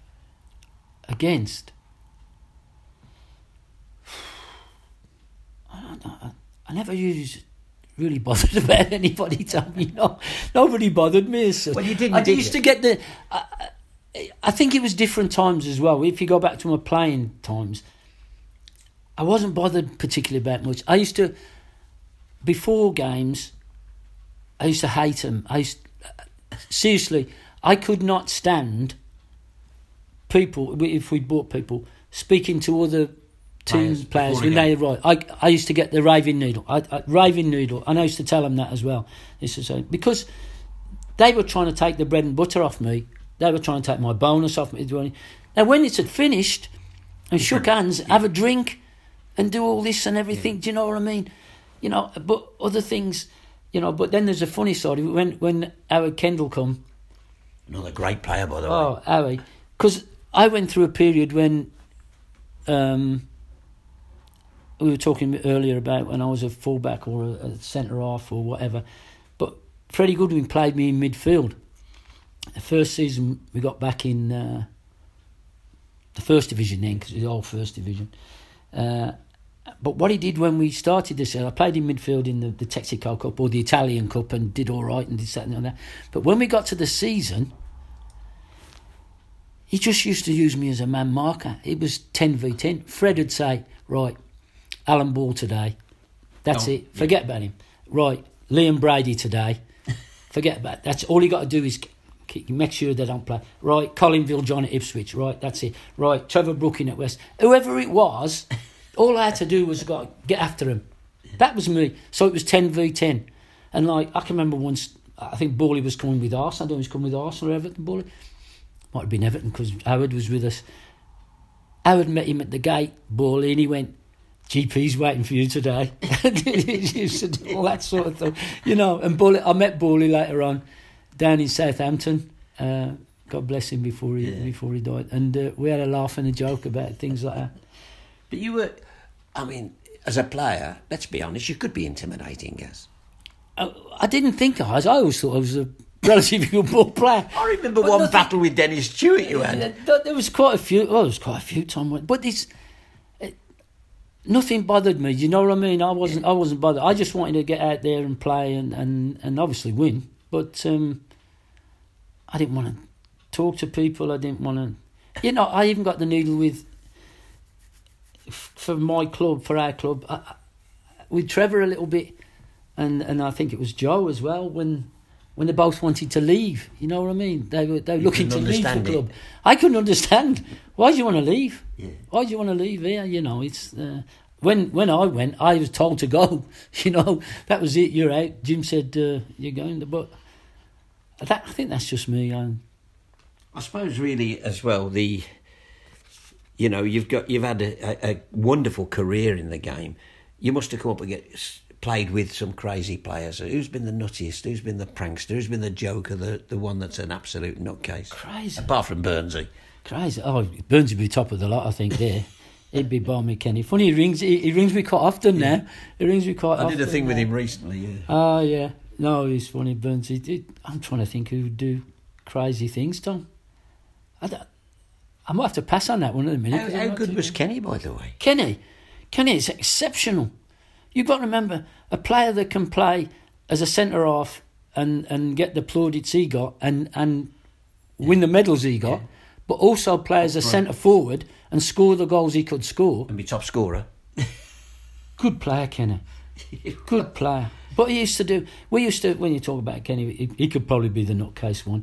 I never really bothered about anybody, Tom, you know. Nobody bothered me as such. Well, you didn't, I used to get the... I think it was different times as well. If you go back to my playing times, I wasn't bothered particularly about much. I used to... Before games... I used to hate them. Seriously, I could not stand people, if we'd bought people, speaking to other teams, players when they arrived. I used to get the raving needle. And I used to tell them that as well. Because they were trying to take the bread and butter off me. They were trying to take my bonus off me. Now, when it had finished and shook hands, have a drink and do all this and everything, do you know what I mean? You know, but other things... You know, but then there's a funny side. When Howard Kendall come... Another great player, by the way. Oh, Howie. Because I went through a period when... we were talking earlier about when I was a fullback or a centre-half or whatever. But Freddie Goodwin played me in midfield. The first season we got back in the First Division then, because it was all First Division. But what he did when we started this, I played in midfield in the Texaco Cup or the Italian Cup and did all right and did something like that. But when we got to the season, he just used to use me as a man marker. It was 10v10. Fred would say, right, Alan Ball today. That's it. Forget about him. Right, Liam Brady today. Forget about it. That's all you got to do is make sure they don't play. Right, Colin Viljohn at Ipswich. Right, that's it. Right, Trevor Brooking at West. Whoever it was... All I had to do was get after him. That was me. So it was 10v10. And like, I can remember once, I think Bawley was coming with Arsenal. I don't know if he was coming with Arsenal or Everton, Bawley. Might have been Everton because Howard was with us. Howard met him at the gate, Bawley, and he went, GP's waiting for you today. He used to do all that sort of thing, you know. And Bully, I met Bully later on down in Southampton. God bless him before he died. And we had a laugh and a joke about things like that. But you were, I mean, as a player, let's be honest, you could be intimidating, yes. I didn't think I was. I always thought I was a relatively good ball player. I remember one battle with Dennis Stewart you had. There was quite a few. Well, there was quite a few times, but nothing bothered me. You know what I mean? I wasn't bothered. I just wanted to get out there and play and obviously win. But I didn't want to talk to people. I didn't want to. You know, I even got the needle for my club, for our club, with Trevor a little bit, and I think it was Joe as well when they both wanted to leave. You know what I mean? They were looking to leave the club. I couldn't understand. Why do you want to leave? Yeah. Why do you want to leave here? You know, it's when I went, I was told to go. You know, that was it. You're out. Jim said you're going. But I think that's just me. I suppose really as well you know, you've had a wonderful career in the game. You must have come up and played with some crazy players. Who's been the nuttiest? Who's been the prankster? Who's been the joker? The one that's an absolute nutcase? Crazy. Apart from Burnsy. Crazy. Oh, Burnsy would be top of the lot, I think, there. He'd be Barmy Kenny. Funny, he rings me quite often now. He rings me quite often. I did a thing with him recently, yeah. Oh, yeah. No, he's funny, Burnsy. I'm trying to think who would do crazy things, Tom. I might have to pass on that one in a minute. How good was Kenny, by the way? Kenny is exceptional. You've got to remember, a player that can play as a centre-half and get the plaudits he got and win the medals he got, but also play as a centre-forward and score the goals he could score. And be top scorer. Good player, Kenny. Good player. But when you talk about Kenny, he could probably be the nutcase one.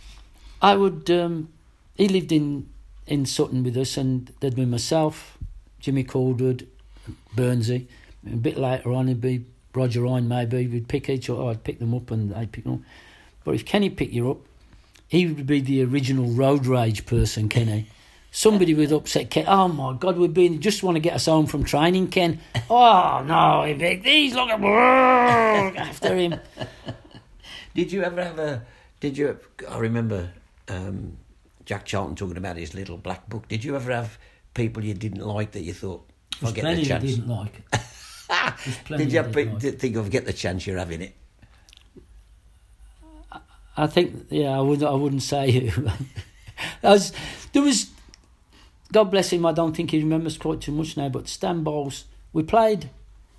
He lived in Sutton with us, and there'd be myself, Jimmy Calderwood, Burnsy. A bit later on, it'd be Roger Ryan, maybe. We'd pick each other. I'd pick them up and they'd pick them up. But if Kenny picked you up, he would be the original road rage person, Kenny. Somebody with upset Ken. Oh, my God, just want to get us home from training, Ken. Oh, no, he's looking after him. Did you ever have I remember Jack Charlton talking about his little black book. Did you ever have people you didn't like that you thought, I'll get the chance? Didn't like. Did you think of get the chance you're having it? I think, I wouldn't say who. There was, God bless him, I don't think he remembers quite too much now, but Stan Bowles, we played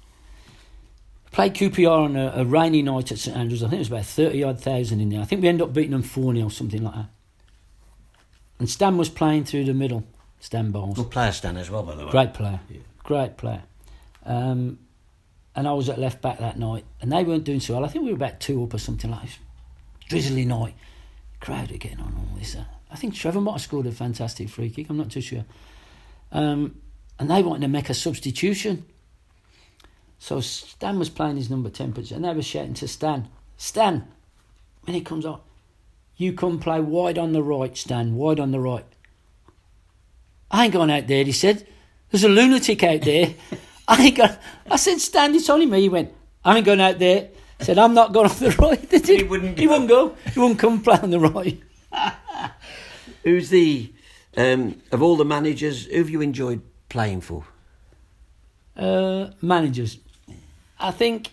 QPR on a rainy night at St Andrews. I think it was about 30,000 in there. I think we ended up beating them 4-0, something like that. And Stan was playing through the middle, Stan Bowles. Good player, Stan, as well, by the way. Great player, great player. And I was at left back that night, and they weren't doing so well. I think we were about 2 up or something like this. Drizzly night. Crowd are getting on all this. I think Trevor might have scored a fantastic free kick, I'm not too sure. And they wanted to make a substitution. So Stan was playing his number 10 position, and they were shouting to Stan, when he comes out, you come play wide on the right, Stan, wide on the right. I ain't going out there, he said. There's a lunatic out there. I said, Stan, it's only me. He went, I ain't going out there. I said, I'm not going on the right. He wouldn't go. He wouldn't come play on the right. Who's the, of all the managers, who have you enjoyed playing for? Managers. I think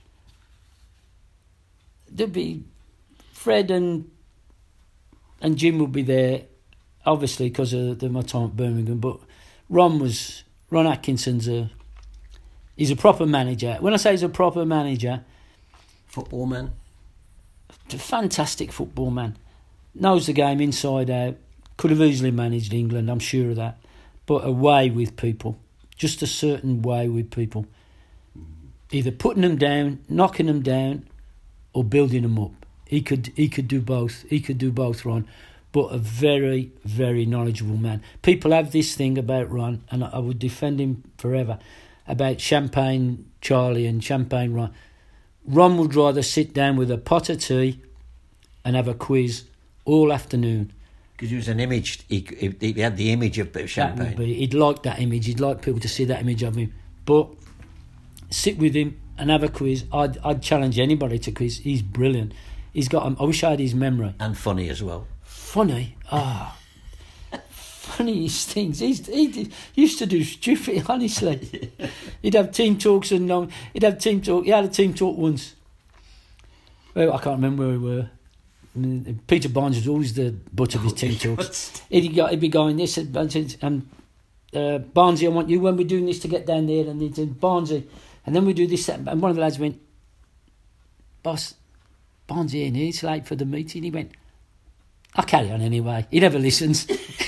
there'd be Fred and Jim would be there, obviously, because of my time at Birmingham. But Ron Atkinson's he's a proper manager. When I say he's a proper manager, football man, a fantastic football man, knows the game inside out. Could have easily managed England, I'm sure of that. But a way with people, just a certain way with people, either putting them down, knocking them down, or building them up. He could do both. He could do both, Ron. But a very, very knowledgeable man. People have this thing about Ron, and I would defend him forever, about Champagne Charlie and Champagne Ron. Ron would rather sit down with a pot of tea and have a quiz all afternoon. Because he was an image. He had the image of Champagne. He'd like that image. He'd like people to see that image of him But sit with him and have a quiz. I'd challenge anybody to quiz. He's brilliant. He's got. I wish I had his memory. And funny as well. Funny. Funniest things. He used to do stupid. Honestly, he'd have team talks and he'd have team talk. He had a team talk once. Well, I can't remember where we were. Peter Barnes was always the butt of his team talks. He'd be going this and Barnesy, I want you when we're doing this to get down there, and he'd say Barnesy, and then we do this, and one of the lads went, boss, Barnesy in here, he's late for the meeting. He went, I'll carry on anyway. He never listens.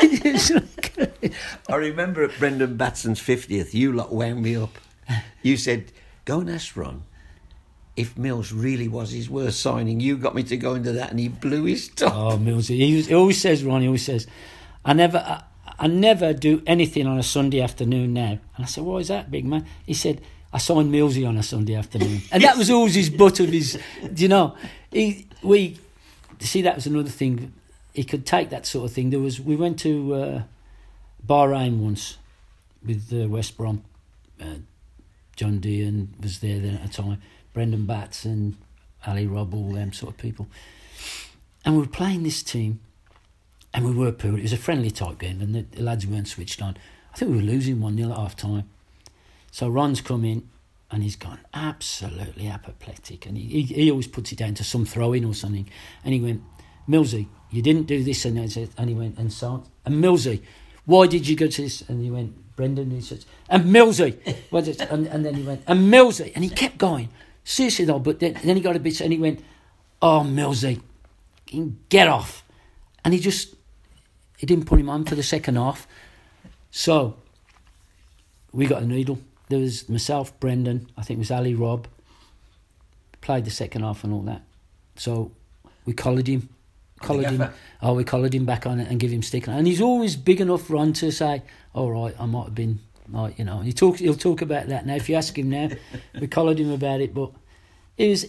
I remember at Brendan Batson's 50th, you lot wound me up. You said, go and ask Ron if Mills really was his worst signing. You got me to go into that, and he blew his top. Oh, Mills, he always says, Ron, he always says, I never do anything on a Sunday afternoon now. And I said, why is that, big man? He said, I signed Millsy on a Sunday afternoon. And that was always his butt of his, you know. That was another thing. He could take that sort of thing. We went to Bahrain once with West Brom. John Dean was there then at the time. Brendan Batts and Ali Robb, all them sort of people. And we were playing this team, and we were poor. It was a friendly type game, and the lads weren't switched on. I think we were losing 1-0 at half time. So Ron's come in, and he's gone absolutely apoplectic. And he always puts it down to some throw-in or something. And he went, Millsy, you didn't do this. And he went, and so on. And Millsy, why did you go to this? And he went, Brendan, he said, and Millsy. And then he went, and Millsy. And he kept going. Seriously though, but then he got a bit, and he went, oh, Millsy, get off. And he didn't put him on for the second half. So we got a needle. There was myself, Brendan, I think it was Ali Robb, played the second half and all that. So we collared him. We collared him back on it and give him stick on. And he's always big enough, Ron, to say, all right, I might have been, like, you know. And he'll talk about that now. If you ask him now, we collared him about it. But it's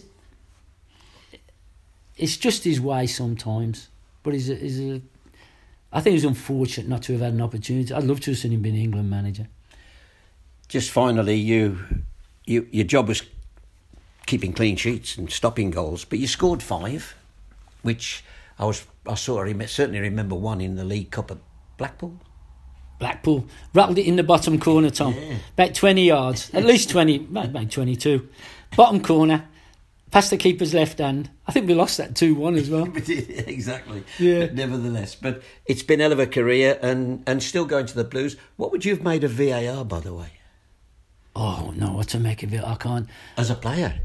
just his way sometimes. But I think he's unfortunate not to have had an opportunity. I'd love to have seen him being England manager. Just finally, your job was keeping clean sheets and stopping goals, but you scored 5, which I certainly remember one in the League Cup at Blackpool. Rattled it in the bottom corner, Tom. Yeah. About 20 yards, at least 20, about 22. Bottom corner, past the keeper's left hand. I think we lost that 2-1 as well. Exactly. Yeah. But nevertheless, but it's been a hell of a career and still going to the Blues. What would you have made of VAR, by the way? Oh, no, what to make of it, I can't. As a player,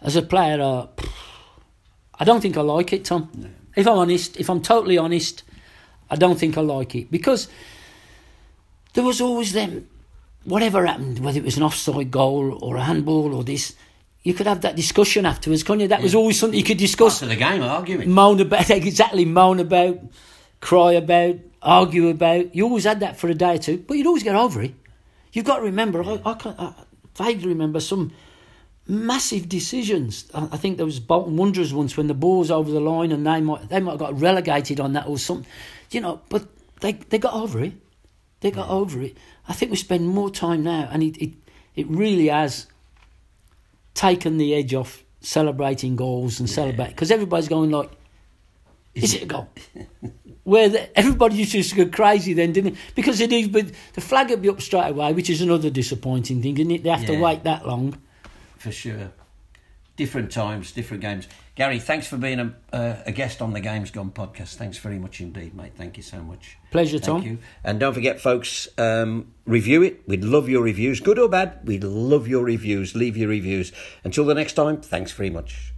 I don't think I like it, Tom. No. If I'm totally honest, I don't think I like it. Because there was always them, whatever happened, whether it was an offside goal or a handball or this, you could have that discussion afterwards, couldn't you? That was always something you could discuss. After the game, arguing. Moan about, cry about, argue about. You always had that for a day or two, but you'd always get over it. You've got to remember, I vaguely remember some massive decisions. I think there was Bolton Wanderers once when the ball was over the line and they might have got relegated on that or something, you know. But they got over it. They got over it. I think we spend more time now, and it really has taken the edge off celebrating goals and celebrate, because everybody's going like, is it a goal? Where everybody used to go crazy then, didn't it? Because it is, but the flag would be up straight away, which is another disappointing thing, isn't it? They have to wait that long. For sure. Different times, different games. Gary, thanks for being a guest on the Games Gone podcast. Thanks very much indeed, mate. Thank you so much. Pleasure, Tom. Thank you. And don't forget, folks, review it. We'd love your reviews. Good or bad, we'd love your reviews. Leave your reviews. Until the next time, thanks very much.